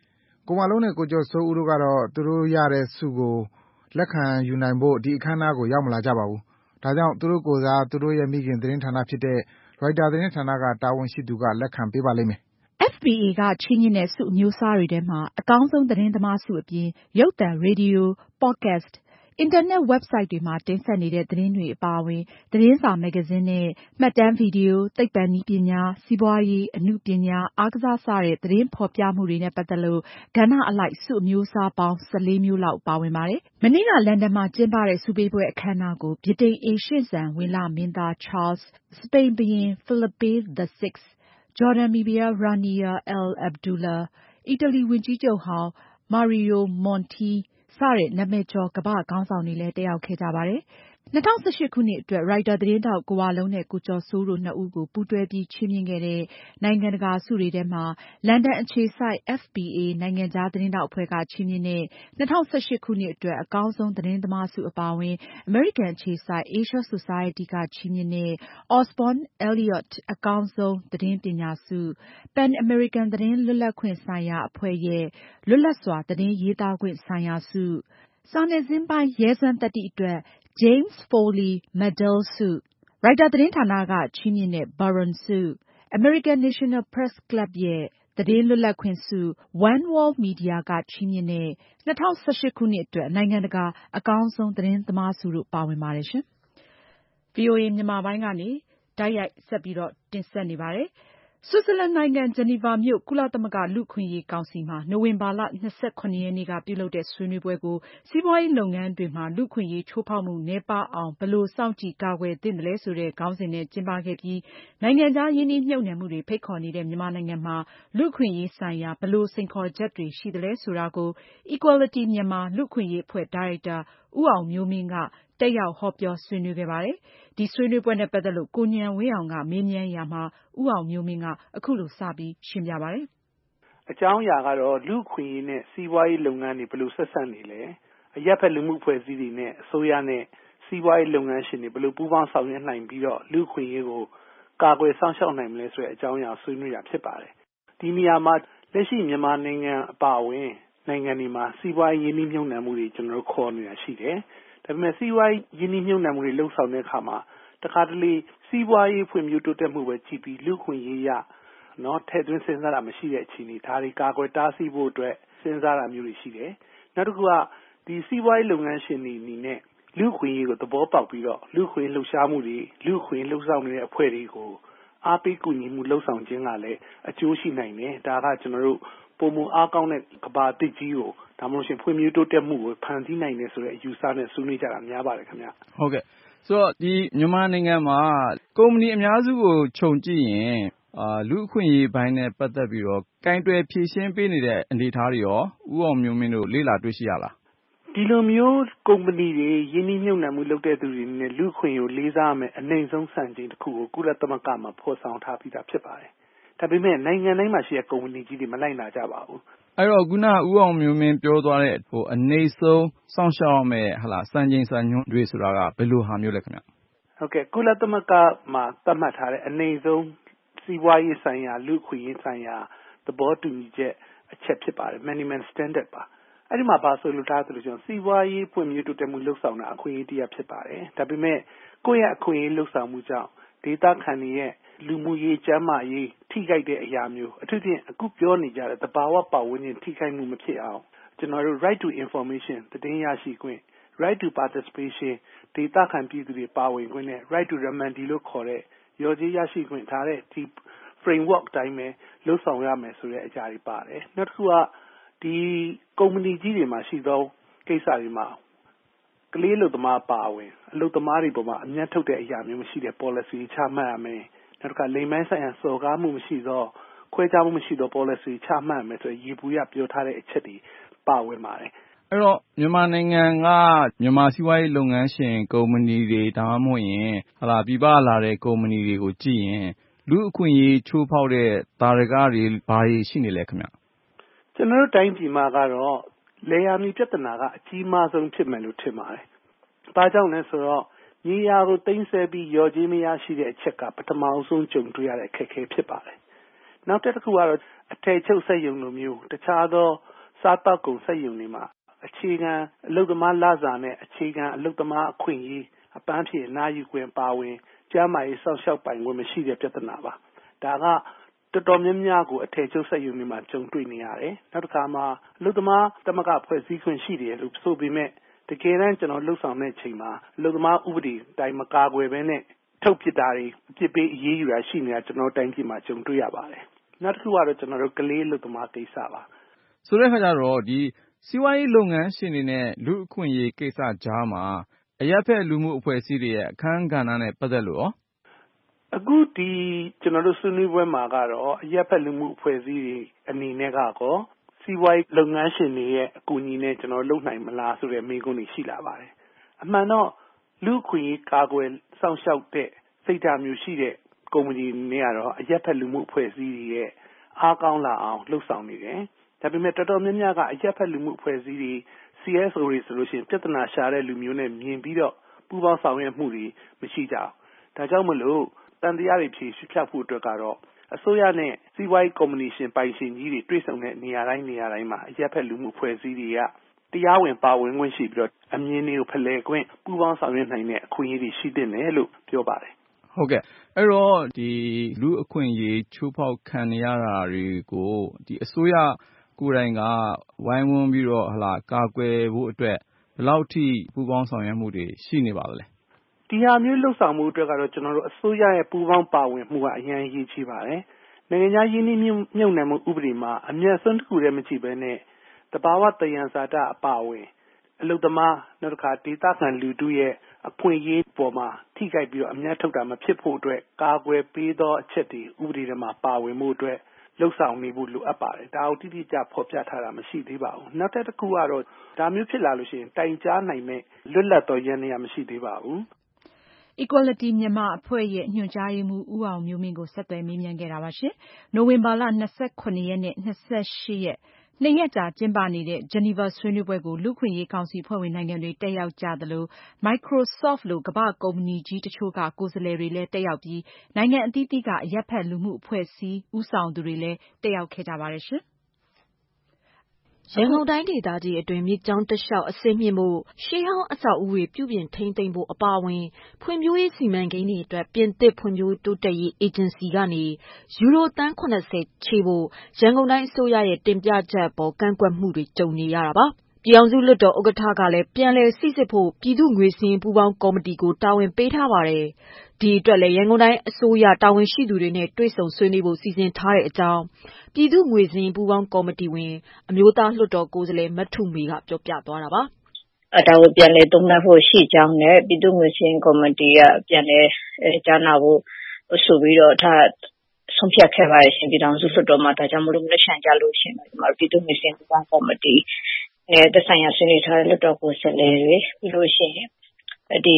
ကိုဝလုံးနဲ့ကိုကျော်စိုးဦးတို့ကတော့သူတို့ရတဲ့ဆုကိုလက်ခံယူနိုင်ဖို့ဒီအခမ်းအနားကိုရောက်မလာကြပါဘူး။ဒါကြောင့်သူတို့ကိုယ်စားသူတို့ရဲ့မိခင်သတင်းဌာနဖြစ်တဲ့ Reuters သတင်းဌာနကတာဝန်ရှိသူကလက်ခံပေးပါလိမ့်မယ်။
FBA ကချီးမြှင့်တဲ့ဆုအမျိုးအစားတွေထဲမှာအကောင်းဆုံးသတင်းသမားဆုအပြင်ရုပ်သံ၊ရေဒီယို၊ပေါ့ကတ်၊ အင်တာနက်ဝက်ဘ်ဆိုက်တွေမှာတင်ဆက်နေတဲ့သတင်းတွေအပါအဝင် သတင်းစာမဂ္ဂဇင်းနဲ့မှတ်တမ်းဗီဒီယို၊သိပ္ပံနည်းပညာ၊စီးပွားရေး၊အနုပညာ၊အားကစားစတဲ့သတင်းဖော်ပြမှုတွေနဲ့ပတ်သက်လို့ကဏ္ဍအလိုက်ဆုအမျိုးအစားပေါင်း 14 မျိုးလောက်ပါဝင်ပါတယ်။ မနေ့ကလန်ဒန်မှာကျင်းပတဲ့ဆုပေးပွဲအခမ်းအနားကို ဗြိတိန်အိမ်ရှေ့စံဝင်လမင်းသား Charles ၊ စပိန်ဘုရင် Felipe VI ၊ ဂျော်ဒန်မိဖုရား Rania Al-Abdullah ၊ အီတလီဝန်ကြီးချုပ်ဟောင်း Mario Monti စတဲ့နာမည်ကျော်ကမ္ဘာ့ခေါင်းဆောင်တွေလည်းတက်ရောက်ခဲ့ကြပါတယ်။ 2018 ခုနှစ်အတွက် ရိုက်တာသတင်းထောက်ကိုဝလုံးနဲ့ကိုကျော်စိုးဦးတို့နှစ်ဦးကိုပူးတွဲပြီးချီးမြှင့်ခဲ့တဲ့နိုင်ငံတကာဆုတွေထဲမှာ လန်ဒန်အခြေစိုက် FBA နိုင်ငံခြားသတင်းထောက်အဖွဲ့ကချီးမြှင့်တဲ့ 2018 ခုနှစ်အတွက်အကောင်းဆုံးသတင်းသမားဆုအပါအဝင် အမေရိကန်အခြေစိုက် Asia Society ကချီးမြှင့်တဲ့ Osborne Elliott အကောင်းဆုံးသတင်းပညာဆု၊ Pan American သတင်းလွတ်လပ်ခွင့်ဆိုင်ရာအဖွဲ့ရဲ့ လွတ်လပ်စွာသတင်းရေးသားခွင့်ဆိုင်ရာဆု၊ စာနယ်ဇင်းပိုင်းရဲစွမ်းသတ္တိအတွက် James Foley Medal ဆု၊ ရိုက်တာသတင်းဌာနကချီးမြှင့်တဲ့ Baron ဆု၊ American National Press Club ရဲ့သတင်းလွတ်လပ်ခွင့်ဆု၊ One World Media ကချီးမြှင့်တဲ့ 2018 ခုနှစ်အတွက်နိုင်ငံတကာအကောင်းဆုံးသတင်းသမားဆုတို့ပါဝင်ပါတယ်ရှင်။ VOA မြန်မာပိုင်းကနေတိုက်ရိုက်တင်ဆက်နေပါတယ်။ ဆွစ်ဇာလန်နိုင်ငံဂျနီဗာမြို့ကုလသမဂ္ဂလူ့အခွင့်အရေးကောင်စီမှာနိုဝင်ဘာလ 27 ရက်နေ့ကပြုလုပ်တဲ့ဆွေးနွေးပွဲကိုစီးပွားရေးလုပ်ငန်းတွေမှာလူ့အခွင့်အရေးချိုးဖောက်မှုနည်းပါးအောင်ဘယ်လိုစောင့်ကြည့်ကာကွယ်သင့်သလဲဆိုတဲ့ခေါင်းစဉ်နဲ့ကျင်းပခဲ့ပြီးနိုင်ငံခြားရင်းနှီးမြှုပ်နှံမှုတွေဖိတ်ခေါ်နေတဲ့မြန်မာနိုင်ငံမှာလူ့အခွင့်အရေးဆိုင်ရာဘယ်လိုစိန်ခေါ်ချက်တွေရှိသလဲဆိုတာကို Equality Myanmar လူ့အခွင့်အရေးအဖွဲ့ဒါရိုက်တာဦးအောင်မျိုးမင်းကတက်ရောက်ဟောပြောဆွေးနွေးခဲ့ပါတယ်။ ဒီဆွေးနွေးပွဲနဲ့ပတ်သက်လို့ကိုဉာဏ်ဝင်းအောင်ကမေးမြန်းရာမှာဦးအောင်မျိုးမင်းကအခုလိုစပြီးရှင်းပြပါတယ်
။အကြောင်းအရာကတော့လူ့အခွင့်အရေးနဲ့စီးပွားရေးလုပ်ငန်းတွေဘယ်လိုဆက်ဆက်နေလဲအရပ်ဖက်လူမှုအဖွဲ့အစည်းတွေနဲ့အစိုးရနဲ့စီးပွားရေးလုပ်ငန်းရှင်တွေဘယ်လိုပူးပေါင်းဆောင်ရွက်နိုင်ပြီးတော့လူ့အခွင့်အရေးကိုကာကွယ်စောင့်ရှောက်နိုင်မလဲဆိုတဲ့အကြောင်းအရာဆွေးနွေးတာဖြစ်ပါတယ်။ဒီနေရာမှာလက်ရှိမြန်မာနိုင်ငံအပါအဝင်နိုင်ငံတွေမှာစီးပွားရေးရင်းနှီးမြှုပ်နှံမှုတွေကျွန်တော်တို့ခေါ်နေတာရှိတယ်။ဒါပေမဲ့စီးပွားရေးရင်းနှီးမြှုပ်နှံမှုတွေလှုပ်ဆောင်တဲ့အခါမှာတခါတလေစီးပွားရေးဖွံ့ဖြိုးတိုးတက်မှုပဲကြည့်ပြီးလူ့အခွင့်အရေးရထည့်သွင်းစဉ်းစားတာမရှိတဲ့အခြေအနေဒါတွေကာကွယ်တားဆီးဖို့အတွက်စဉ်းစားတာမျိုးတွေရှိတယ်။နောက်တစ်ခုကဒီစီးပွားရေးလုပ်ငန်းရှင်တွေအနေနဲ့လူ့အခွင့်အရေးကိုသဘောပေါက်ပြီးတော့လူ့အခွင့်အရေးလှုပ်ရှားမှုတွေလူ့အခွင့်အရေးလှုပ်ဆောင်နေတဲ့အဖွဲ့တွေကိုအားပေးကူညီမှုလှုပ်ဆောင်ခြင်းကလည်းအကျိုးရှိနိုင်တယ်။ဒါကကျွန်တော်တို့ပုံမအားကောင်းတဲ့ကဘာအသစ်ကြီးကိုဒါမှမဟုတ်ရှင်ဖွံ့ဖြိုးတိုးတက်မှုကိုဖန်တီးနိုင်တယ်ဆိုတဲ့အယူဆနဲ့ဆွေးနွေးကြတာများပါတယ်ခင်ဗျ
။ဟုတ်ကဲ့ဆိုတော့ဒီမြန်မာနိုင်ငံမှာကုမ္ပဏီအများစုကိုခြုံကြည့်ရင်လူ့အခွင့်အရေးပိုင်းနဲ့ပတ်သက်ပြီးတော့ကင်တွယ်ဖြေရှင်းပေးနေတဲ့အနေအထားတွေရောဦးအောင်မျိုးမင်းတို့လေ့လာတွေ့ရှိရလား
ဒီလိုမျိုးကုမ္ပဏီတွေရင်းနှီးမြှုပ်နှံမှုလုပ်တဲ့သူတွေနဲ့လူ့အခွင့်အရေးကိုလေးစားမယ်အနိုင်ဆုံးစံချိန်တစ်ခုကိုကုလသမဂ္ဂမှာဖော်ဆောင်ထားပြီးသားဖြစ်ပါတယ်။ဒါပေမဲ့နိုင်ငံတိုင်းမှာရှိတဲ့ကုမ္ပဏီကြီးတွေမလိုက်နာကြပါဘူး
။အဲ့တော့ခုနဦးအောင်မျိုးမင်းပြောသွားတဲ့အနိုင်ဆုံးစောင့်ရှောက်ရမယ်စံချိန်စံညွှန်းတွေဆိုတာကဘယ်လိုဟာမျိုးလဲခင်ဗျ
။ဟုတ်ကဲ့ကုလသမဂ္ဂမှာသတ်မှတ်ထားတဲ့အနိုင်ဆုံးစီးပွားရေးဆိုင်ရာလူ့အခွင့်အရေးဆိုင်ရာသဘောတူညီချက်အချက်ဖြစ်ပါတယ် minimum standard ပါအဲ့ဒီမှာပါဆိုလို့ထားသလိုစီးပွားရေးဖွံ့ဖြိုးတိုးတက်မှုလှုပ်ဆောင်တာအခွင့်အရေးတရားဖြစ်ပါတယ်ဒါပေမဲ့ကိုယ့်ရဲ့အခွင့်အရေးလှုပ်ဆောင်မှုကြောင့်ဒေသခံတွေရဲ့လူမှုရေးကျန်းမာရေးထိခိုက်တဲ့အရာမျိုးအထူးဖြင့်အခုပြောနေကြတဲ့သဘာဝပတ်ဝန်းကျင်ထိခိုက်မှုမဖြစ်အောင်ကျွန်တော်တို့ right to information သတင်းရရှိခွင့် right to participation ဒေသခံပြည်သူတွေပါဝင်ခွင့်နဲ့ right to remedy လို့ခေါ်တဲ့ရော်ကြေးရရှိခွင့်ထားတဲ့ဒီ framework တိုင်းပဲလှုပ်ဆောင်ရမယ်ဆိုတဲ့အရာတွေပါတယ်နောက်တစ်ခုကဒီကုမ္ပဏီကြီးတွေမှာရှိသောကိစ္စတွေမှာကလေးအလုပ်သမားပါဝင်အလုပ်သမားတွေပေါ်မှာအမျက်ထုတ်တဲ့အရာမျိုးမရှိတဲ့ policy ချမှတ်ရမယ်နောက်တစ်ခါလိမ်မိုင်းဆိုင်ရာစော်ကားမှုမရှိသောခွဲခြားမှုမရှိသော policy ချမှတ်ရမယ်ဆိုရေဘူးရပြောထားတဲ့အချက်တွေပါဝင်ပါတယ်
အဲ့တော့မြန်မာနိုင်ငံကမြန်မာစီးပွားရေးလုပ်ငန်းရှင်ကုမ္ပဏီတွေဒါမှမဟုတ်ရင်ပြည်ပလာတဲ့ကုမ္ပဏီတွေကိုကြည့်ရင်လူ့အခွင့်အရေးချိုးဖောက်တဲ့သာဓကတွေဘာတွေရှိနေလဲခင်ဗျ
ကျွန်တော်တို့တိုင်းပြည်မှာကတော့လယ်ယာမြေပြဿနာကအကြီးမားဆုံးဖြစ်မယ်လို့ထင်ပါတယ်။ဘာကြောင့်လဲဆိုတော့မြေယာကိုသိမ်းဆည်းပြီးရော်ကြေးမရရှိတဲ့အချက်ကပထမအဆုံးကြုံတွေ့ရတဲ့အခက်အခဲဖြစ်ပါတယ်။နောက်တစ်ခုကတော့အထည်ချုပ်စက်ရုံလိုမျိုးတခြားသောစားတောက်ကုန်စက်ရုံတွေမှာအခြေခံအလုပ်သမားလစာနဲ့အခြေခံအလုပ်သမားအခွင့်အရေးအပန်းဖြေနာယူခွင့်ပါဝင်ကျန်းမာရေးစောင့်ရှောက်ပိုင်ခွင့်မရှိတဲ့ပြဿနာပါဒါကတော်တော်များများကိုအထည်ချုပ်စက်ရုံတွေမှာကြုံတွေ့နေရတယ်နောက်တစ်ခါမှာအလုပ်သမားသမဂ္ဂဖွဲ့စည်းခွင့်ရှိတယ်လို့ဆိုပေမဲ့တကယ်တမ်းကျွန်တော်လှုပ်ဆောင်တဲ့အချိန်မှာအလုပ်သမားဥပဒေတိုင်းမကာကွယ်ဘဲနဲ့ထုတ်ပစ်တာတွေအပြစ်ပေးအရေးယူတာရှိနေတာကျွန်တော်တိုင်းပြည်မှာကြုံတွေ့ရပါတယ်နောက်တစ်ခုကတော့ကျွန်တော်တို့ကလေးအလုပ်သမားကိစ္စပါ
ဆိုတဲ့အခါကျတော့ဒီစီးပွားရေးလုပ်ငန်းရှင်တွေနဲ့လူအခွင့်အရေးကိစ္စကြားမှာအရပ်ဖက်လူမှုအဖွဲ့အစည်းတွေရဲ့အခန်းကဏ္ဍနဲ့ပတ်သက်လို့ရော
အခုဒီကျွန်တော်တို့ဆွေးနွေးပွဲမှာကတော့အရပ်ဖက်လူမှုအဖွဲ့အစည်းတွေအနေနဲ့ကတော့စီးပွားရေးလုပ်ငန်းရှင်တွေရဲ့အကူအညီနဲ့ကျွန်တော်လုပ်နိုင်မလားဆိုတဲ့မေးခွန်းတွေရှိလာပါတယ်အမှန်တော့လူအခွင့်အရေးကာကွယ်စောင့်ရှောက်တဲ့စိတ်ဓာတ်မျိုးရှိတဲ့ကုမ္ပဏီတွေနဲ့ကတော့အရပ်ဖက်လူမှုအဖွဲ့အစည်းတွေရဲ့အားကောင်းလာအောင်လှုပ်ဆောင်နေတယ်ဒါပေမဲ့တော်တော်များများကအရက်ဖက်လူမှုအဖွဲ့အစည်းတွေ CSO တွေဆိုလို့ရှိရင်ပြဿနာရှာတဲ့လူမျိုးနဲ့မြင်ပြီးတော့ပူးပေါင်းဆောင်ရွက်မှုတွေမရှိကြဘူး။ဒါကြောင့်မလို့တန်တရားတွေဖြေရှင်းဖို့အတွက်ကတော့အစိုးရနဲ့စီးပွားရေးကော်မရှင်ပိုင်ရှင်ကြီးတွေတွေ့ဆုံတဲ့နေရာတိုင်းမှာအရက်ဖက်လူမှုအဖွဲ့အစည်းတွေကတရားဝင်ပါဝင်ခွင့်ရှိပြီးတော့အမြင်တွေကိုဖလှယ်ခွင့်ပူးပေါင်းဆောင်ရွက်နိုင်တဲ့အခွင့်အရေးတွေရှိတဲ့နယ်လို့ပြောပါတယ်
။ဟုတ်ကဲ့အဲ့တော့ဒီလူအခွင့်အရေးချိုးဖောက်ခံရတာတွေကိုဒီအစိုးရကိုယ်တိုင်ကဝိုင်းဝန်းပြီးတော့ကာကွယ်ဖို့အတွက်ဘယ်လောက်ထိပူးပေါင်းဆောင်ရွက်မှုတွေရှိနေပါသလဲ
ဒီဟာမျိုးလှုပ်ဆောင်မှုအတွက်ကတော့ကျွန်တော်တို့အစိုးရရဲ့ပူးပေါင်းပါဝင်မှုကအရင်အရေးကြီးပါတယ်နိုင်ငံခြားရင်းနှီးမြှုပ်နှံမှုဥပဒေမှာအမြတ်ဆုံးတစ်ခုတည်းမကြည့်ဘဲနဲ့တဘာဝတယံဇာတအပါအဝင်အလုပ်သမားနောက်တစ်ခါဒေသခံလူထုရဲ့အခွင့်အရေးပေါ်မှာထိခိုက်ပြီးတော့အမြတ်ထုတ်တာမဖြစ်ဖို့အတွက်ကာကွယ်ပေးသောအချက်တွေဥပဒေထဲမှာပါဝင်မှုအတွက်လှုပ်ဆောင်နေဖို့လိုအပ်ပါတယ်ဒါကိုတိတိကျဖော်ပြထားတာမရှိသေးပါဘူးနောက်တစ်ခုကတော့ဒါမျိုးဖြစ်လာလို့ရှိရင်တိုင်ကြားနိုင်မဲ့လွတ်လပ်သောရန်ရာမရှိသေးပါဘူး
Equality Myanmar အဖွဲ့ရဲ့ညွှန်ကြားရေးမှူးဦးအောင်မျိုးမင်းကိုဆက်သွယ်မေးမြန်းခဲ့တာပါရှင်။နိုဝင်ဘာလ 29 ရက်နဲ့ 28 ရက်2 ရက်ကြာကျင်းပနေတဲ့ Geneva ဆွေးနွေးပွဲကိုလူ့အခွင့်အရေးကောင်စီအဖွဲ့ဝင်နိုင်ငံတွေတက်ရောက်ကြသလို Microsoft လိုကမ္ဘာ့ကုမ္ပဏီကြီးတချို့ကကိုယ်စားလှယ်တွေလည်းတက်ရောက်ပြီးနိုင်ငံအသီးသီးကအရပ်ဖက်လူမှုအဖွဲ့အစည်းဦးဆောင်သူတွေလည်းတက်ရောက်ခဲ့ကြပါတယ်ရှင်။
ရန်ကုန်တိုင်းဒေသကြီးအတွင်းမြစ်ကြောင်းတလျှောက်အဆင့်မြင့်ဖို့ရှေးဟောင်းအဆောက်အဦတွေပြုပြင်ထိန်းသိမ်းဖို့အပါအဝင်ဖွံ့ဖြိုးရေးစီမံကိန်းတွေအတွက်ပြင်သစ်ဖွံ့ဖြိုးတိုးတက်ရေးအေဂျင်စီကနေယူရိုသန်း80ချေးဖို့ရန်ကုန်တိုင်းအစိုးရရဲ့တင်ပြချက်အပေါ်ကန့်ကွက်မှုတွေကြုံနေရတာပါ။ပြည်ထောင်စုလွှတ်တော်ဥက္ကဋ္ဌကလည်းပြန်လည်စိစစ်ဖို့ပြည်သူ့ငွေစာရင်းပူးပေါင်းကော်မတီကိုတာဝန်ပေးထားပါတယ်။ဒီအတွက်လည်းရန်ကုန်တိုင်းအစိုးရတာဝန်ရှိသူတွေနဲ့တွေ့ဆုံဆွေးနွေးဖို့စီစဉ်ထားတဲ့အကြောင်းပြည်သူ့ငွေစာရင်းပူးပေါင်းကော်မတီဝင်အမျိုးသားလွှတ်တော်ကိုယ်စားလှယ်မထုမေကပြောပြသွားတာပါ
။ဒါကိုပြန်လည်သုံးသပ်ဖို့ရှိကြောင်းနဲ့ပြည်သူ့ငွေစာရင်းကော်မတီကပြန်လည်ကြားနာဖို့ဆိုပြီးတော့ဆုံးဖြတ်ခဲ့ပါတယ်ရှင်ပြည်ထောင်စုလွှတ်တော်မှာဒါကြောင့်မလို့လက်ခံကြလို့ရှင်ကျွန်တော်ပြည်သူ့ငွေစာရင်းပူးပေါင်းကော်မတီသက်ဆိုင်ရာဆွေးနွေးထားတဲ့လွှတ်တော်ကိုယ်စားလှယ်တွေပြီးလို့ရှိရင်ဒီ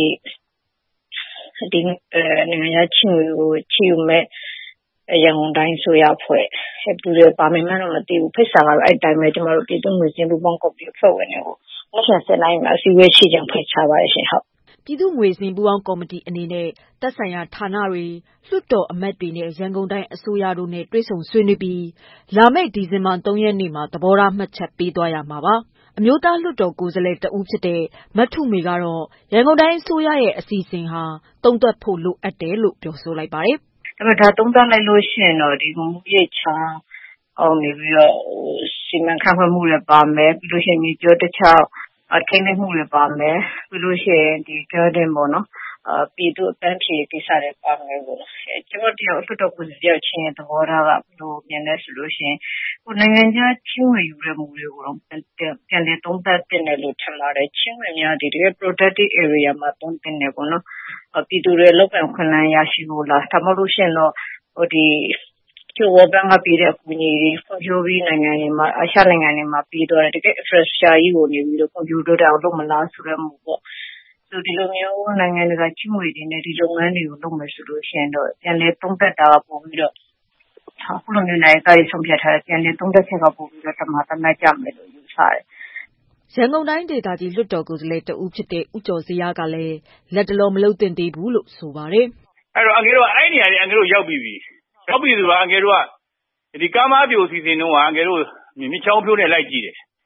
နိုင်ငံခြားချင်းကိုချီယူမဲ့ရန်ကုန်တိုင်းဆိုရဖွဲ့သူတွေပါမယ်မှတော့မသိဘူးဖိတ်စာကတော့အဲ့တိုင်းပဲကျွန်တော်တို့ပြည်သူ့ငွေစင်းပူပေါင်းကော်မတီဖွဲ့ဝင်တွေကိုလက်ခံဆက်လိုက်မှာအစည်းအဝေးရှိကြဖိတ်ချပါရရှင်ဟုတ်
ပြည်သူ့ငွေစင်းပူပေါင်းကော်မတီအနေနဲ့သက်ဆိုင်ရာဌာနတွေလွှတ်တော်အမတ်တွေနဲ့ရန်ကုန်တိုင်းအစိုးရတို့နဲ့တွေ့ဆုံဆွေးနွေးပြီးလာမယ့်ဒီဇင်ဘာ3ရက်နေ့မှာသဘောထားမှတ်ချက်ပေးသွားရမှာပါအမျိုးသားလွှတ်တော်ကိုယ်စားလှယ်တဦးဖြစ်တဲ့မထုမေကတော့ရန်ကုန်တိုင်းအစိုးရရဲ့အစီအစဉ်ဟာသုံးသပ်ဖို့လိုအပ်တယ်လို့ပြောဆိုလိုက်ပါတယ်
။ဒါပေမဲ့ဒါသုံးသပ်လိုက်လို့ရှိရင်တော့ဒီမူရိပ်ချောင်းအောင်နေပြီးတော့စီမံခန့်ခွဲမှုတွေပါမယ်ပြီးလို့ရှိရင်မြေကျော်တစ်ချောင်းထိန်းသိမ်းမှုတွေပါမယ်ပြီးလို့ရှိရင်ဒီ garden ပေါ့နော်ပြည်သူအပန်းဖြေကိစ္စတွေပါမယ်ပေါ့ကျွန်တော်တရားလွှတ်တော်ကိုယ်စားလှယ်ချင်းရဲ့သဘောထားကဘယ်လိုမြင်လဲဆိုလို့ရှိရင်ကိုနိုင်ငံခြားချင်းဝင်ယူတဲ့မူတွေကိုတော့ပြန်လည်သုံးသပ်တင်တယ်လို့ထင်ပါတယ်ချင်းဝင်များဒီ protected area မှာသုံးတင်တယ်ပေါ့နော်ပြည်သူတွေလောက်ခံခွင့်လန်းရရှိဖို့လားဒါမှမဟုတ်ရှင်တော့ဒီကျိုးဝဘန်ကပြည်တဲ့အကူအညီတွေဖွံ့ဖြိုးပြီးနိုင်ငံတွေမှာအာရှနိုင်ငံတွေမှာပြည်တော်တယ်တကယ် infrastructure ကြီးကိုနေပြီးတော့ကွန်ပျူတာတောင်လုပ်မလားဆိုတဲ့မူပေါ့ဆိုဒီလိုမျိုးနိုင်ငံတွေကချင်းဝင်တွေနဲ့ဒီလုပ်ငန်းတွေကိုလုပ်မယ်ဆိုလို့ရှိရင်တော့ပြန်လည်သုံးသပ်တာပို့ပြီးတော့အခုလိုမျိုးနိုင်ကားဆုံးဖြတ်ထားတဲ့ပြန်လည်သုံးသပ်ချက်ကပို့ပြီးတော့တမတ်ကြမယ်လို့ယူဆတယ်
ရန်ကုန်တိုင်းဒေသကြီးလွှတ်တော်ကိုယ်စားလှယ်တဦးဖြစ်တဲ့ဦးကျော်စရာကလည်းလက်တလုံးမလုပ်သင့်သေးဘူးလို့ဆိုပါတယ်
အဲ့တော့အငယ်တို့အဲ့နေရာကြီးအငယ်တို့ရောက်ပြီရောက်ပြီဆိုတော့အငယ်တို့ကဒီကားမပြိုစီစဉ်တော့အငယ်တို့မြချောင်းဖြိုးနဲ့လိုက်ကြည့်တယ်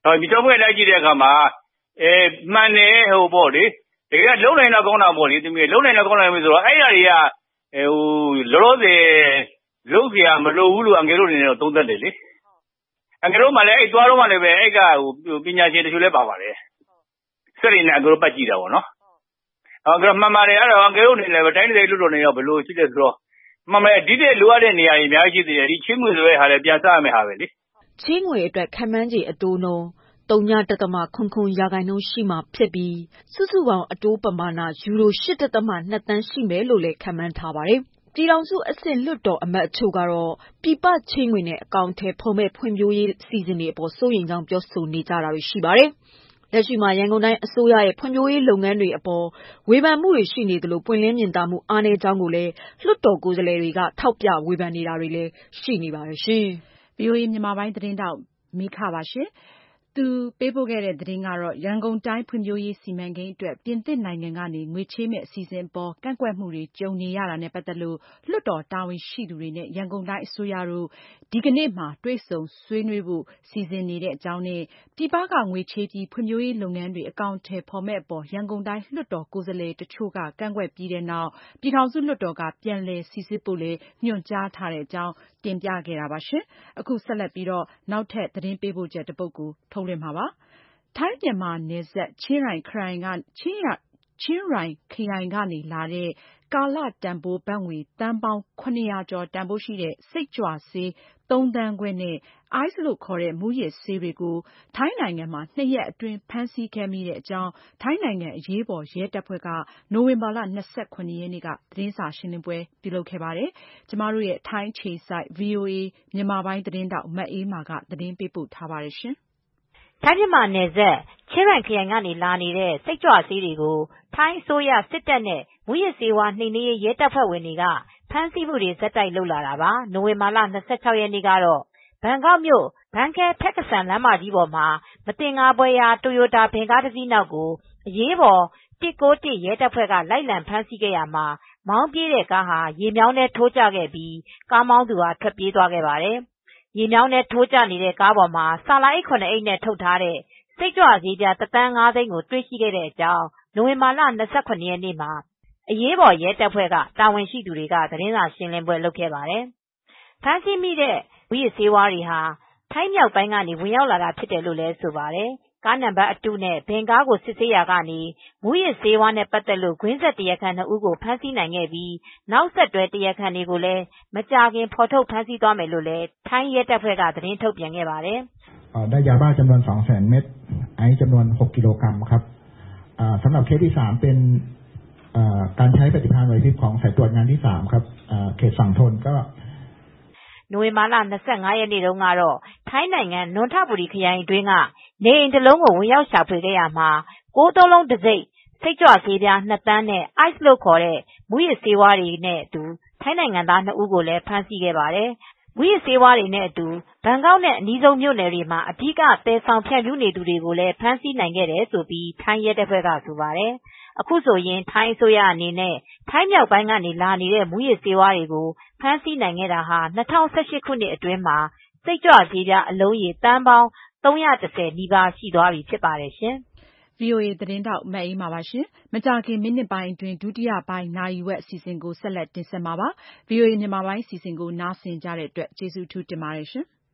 ဒီတော့ဘယ်လိုက်ကြည့်တဲ့အခါမှာမှန်တယ်ဟိုပေါ့လေတကယ်လုံးနိုင်တော့ကောင်းတာပေါ့လေသူမျိုးလုံးနိုင်တော့ကောင်းတယ်ဆိုတော့အဲ့ဒါတွေကလောလောဆယ်လုံးเสียမလိုဘူးလို့အငယ်တို့အနေနဲ့သုံးသပ်တယ်လေအငယ်တို့မှလည်းအဲ့သွားတော့မှလည်းပဲအဲ့ကပညာရှင်တချို့လည်းပါပါတယ်စက်ရည်နဲ့အငယ်တို့ပတ်ကြည့်တာပေါ့နော်အငယ်တို့မှန်ပါတယ်အဲ့တော့အငယ်တို့အနေနဲ့ပဲတိုင်းဒေသလွတ်တော်နေရောဘယ်လိုရှိတယ်ဆိုတော့မှန်မယ်ဒီတဲ့လိုအပ်တဲ့နေရာတွေအများကြီးရှိသေးတယ်ဒီချင်းငွေဆိုတဲ့ဟာလည်းပြန်စရမယ့်ဟာပဲလေ
ချင်းငွေအတွက်ခံမှန်းခြေအတိုးနှုန်း3.00% ရှိမှဖြစ်ပြီးစုစုပေါင်းအတိုးပမာဏယူရို 8.2 သန်းရှိမယ်လို့လည်းခန့်မှန်းထားပါတယ်။ပြည်ထောင်စုအဆင့်လွှတ်တော်အမတ်အချို့ကတော့ပြည်ပချင်းငွေနဲ့အကောင့်ထဲဖော်မဲ့ဖွံ့ဖြိုးရေးအစီအစဉ်တွေအပေါ်စိုးရိမ်ကြောင်းပြောဆိုနေကြတာရှိပါတယ်။လက်ရှိမှာရန်ကုန်တိုင်းအစိုးရရဲ့ဖွံ့ဖြိုးရေးလုပ်ငန်းတွေအပေါ်ဝေဖန်မှုတွေရှိနေသလိုပွင့်လင်းမြင်သာမှုအားနည်းကြောင်းကိုလည်းလွှတ်တော်ကိုယ်စားလှယ်တွေကထောက်ပြဝေဖန်နေတာတွေလည်းရှိနေပါတယ်ရှင်
။ VOA မြန်မာပိုင်းသတင်းတောက်မိခပါရှင်။သူပေးပို့ခဲ့တဲ့သတင်းကတော့ရန်ကုန်တိုင်းဖွံ့ဖြိုးရေးစီမံကိန်းအတွက်ပြင်သစ်နိုင်ငံကနေငွေချေးမဲ့အစီအစဉ်ပေါ်ကန့်ကွက်မှုတွေကြုံနေရတာနဲ့ပတ်သက်လို့လွှတ်တော်တာဝန်ရှိသူတွေနဲ့ရန်ကုန်တိုင်းအစိုးရတို့ဒီကနေ့မှာတွေ့ဆုံဆွေးနွေးဖို့စီစဉ်နေတဲ့အကြောင်းနဲ့ပြည်ပကငွေချေးပြီးဖွံ့ဖြိုးရေးလုပ်ငန်းတွေအကောင့်ထဲပေါ်မဲ့အပေါ်ရန်ကုန်တိုင်းလွှတ်တော်ကိုယ်စားလှယ်တချို့ကကန့်ကွက်ပြီးတဲ့နောက်ပြည်ထောင်စုလွှတ်တော်ကပြန်လည်စိစစ်ဖို့လည်းညွှန်ကြားထားတဲ့အကြောင်းတင်ပြခဲ့တာပါရှင်။အခုဆက်လက်ပြီးတော့နောက်ထပ်သတင်းပေးပို့ချက်တစ်ပုဒ်ကိုထုတ်လွှင့်မှာပါ။ထိုင်းမြန်မာနယ်စပ်ချင်းရိုင်ခရိုင်ကနေလာတဲ့ကာလတန်ဖိုးဘတ်ငွေသန်းပေါင်း900ကျော်တန်ဖိုးရှိတဲ့စိတ်ကြွဆေး3 သန်းခွဲနဲ့ Ice လို့ခေါ်တဲ့မူးယစ်ဆေးတွေကိုထိုင်းနိုင်ငံမှာ2 ရက်အတွင်းဖမ်းဆီးခဲ့မိတဲ့အကြောင်းထိုင်းနိုင်ငံအရေးပေါ်ရဲတပ်ဖွဲ့ကနိုဝင်ဘာလ29ရက်နေ့ကသတင်းစာရှင်းလင်းပွဲပြုလုပ်ခဲ့ပါတယ်။ကျမတို့ရဲ့ထိုင်းအခြေစိုက် VOA မြန်မာပိုင်းသတင်းတောက်မအေးမာကသတင်းပေးပို့ထားပါတယ်ရှင်
။ထိုင်းမြန်မာနယ်စပ်ချင်းရိုင်ခရိုင်ကနေလာနေတဲ့စိတ်ကြွဆေးတွေကိုထိုင်းအစိုးရစစ်တပ်နဲ့မူးယစ်ဆေးဝါးနှိမ်နင်းရေးရဲတပ်ဖွဲ့ဝင်တွေကဖမ်းဆီးမှုတွေဆက်တိုက်လုပ်လာတာပါ။နိုဝင်ဘာလ26ရက်နေ့ကတော့ဘန်ကောက်မြို့ဘန်ခဲဖက်ကစန်လမ်းမကြီးပေါ်မှာမသင်္ကာဖွယ်ရာတိုယိုတာဘင်ကားတစ်စီးနောက်ကိုအရေးပေါ်191ရဲတပ်ဖွဲ့ကလိုက်လံဖမ်းဆီးခဲ့ရမှာမောင်းပြေးတဲ့ကားဟာရေမြောင်းထဲထိုးကျခဲ့ပြီးကားမောင်းသူဟာထွက်ပြေးသွားခဲ့ပါတယ်။ရေမြောင်းထဲထိုးကျနေတဲ့ကားပေါ်မှာဆာလာအိတ်9အိတ်နဲ့ထုတ်ထားတဲ့စိတ်ကြွဆေးပြား1.5 သန်းကိုတွေ့ရှိခဲ့တဲ့အကြောင်းနိုဝင်ဘာလ29ရက်နေ့မှာအရေးပေါ်ရဲတပ်ဖွဲ့ကတာဝန်ရှိသူတွေကသတင်းစာရှင်းလင်းပွဲလုပ်ခဲ့ပါတယ်။ဖမ်းဆီးမိတဲ့မူးယစ်ဆေးဝါးတွေဟာထိုင်းမြောက်ပိုင်းကနေဝင်ရောက်လာတာဖြစ်တယ်လို့လည်းဆိုပါတယ်။ကားနံပါတ်အတုနဲ့ဘင်ကားကိုစစ်ဆေးရာကနေမူးယစ်ဆေးဝါးနဲ့ပတ်သက်လို့ကွင်းဆက်တရားခံ2ဦးကိုဖမ်းဆီးနိုင်ခဲ့ပြီးနောက်ဆက်တွဲတရားခံတွေကိုလည်းမကြာခင်ဖော်ထုတ်ဖမ်းဆီးသွားမယ်လို့လည်းထိုင်းရဲတပ်ဖွဲ့ကသတင်းထုတ်ပြန်ခဲ့ပါတယ်
။ได้ยาบ้าจำนวน 200,000 เม็ดไอซ์จำนวน 6 กิโลกรัมครับสำหรับเคสที่3เป็นการใช้ปฏิภาณไหวพริบของสายตรวจงานที่3ครับเขตฝั่งทนก็
နိုဝင်ဘာလ25ရက်နေ့တုန်းကတော့ထိုင်းနိုင်ငံနွန်ထဘူရီခရိုင်အတွင်းကနေအိမ်တစ်လုံးကိုဝင်ရောက်ရှာဖွေခဲ့ရမှာ9 လုံးတစ်စိတ်စိတ်ကြွဆေးပြား2 သန်းနဲ့ Ice လို့ခေါ်တဲ့မူးယစ်ဆေးဝါးတွေနဲ့အတူထိုင်းနိုင်ငံသား2ဦးကိုလည်းဖမ်းဆီးခဲ့ပါတယ်။မူးယစ်ဆေးဝါးတွေနဲ့အတူဘန်ကောက်နဲ့အနီးဆုံးမြို့နယ်တွေမှာအဓိကသယ်ဆောင်ဖြန့်ဖြူးနေသူတွေကိုလည်းဖမ်းဆီးနိုင်ခဲ့တယ်ဆိုပြီးထိုင်းရဲတပ်ဖွဲ့ကဆိုပါတယ်။အခုဆိုရင်ထိုင်းအစိုးရအနေနဲ့ထိုင်းမြောက်ပိုင်းကနေလာနေတဲ့မူးယစ်ဆေးဝါးတွေကိုဖမ်းဆီးနိုင်ခဲ့တာဟာ2018ခုနှစ်အတွင်းမှာစိတ်ကြွဆေးပြားအလုံးရေသန်းပေါင်း310နီးပါးရှိသွားပြီဖြစ်ပါတယ်ရှင်
။ VOA သတင်းတောက်မအေးမာပါရှင်။မကြာခင်မိနစ်ပိုင်းအတွင်းဒုတိယပိုင်းနာရီဝက်အစီအစဉ်ကိုဆက်လက်တင်ဆက်မှာပါ။ VOA မြန်မာပိုင်းအစီအစဉ်ကိုနားဆင်ကြတဲ့အတွက်ကျေးဇူးထူးတင်ပါတယ်ရှင်။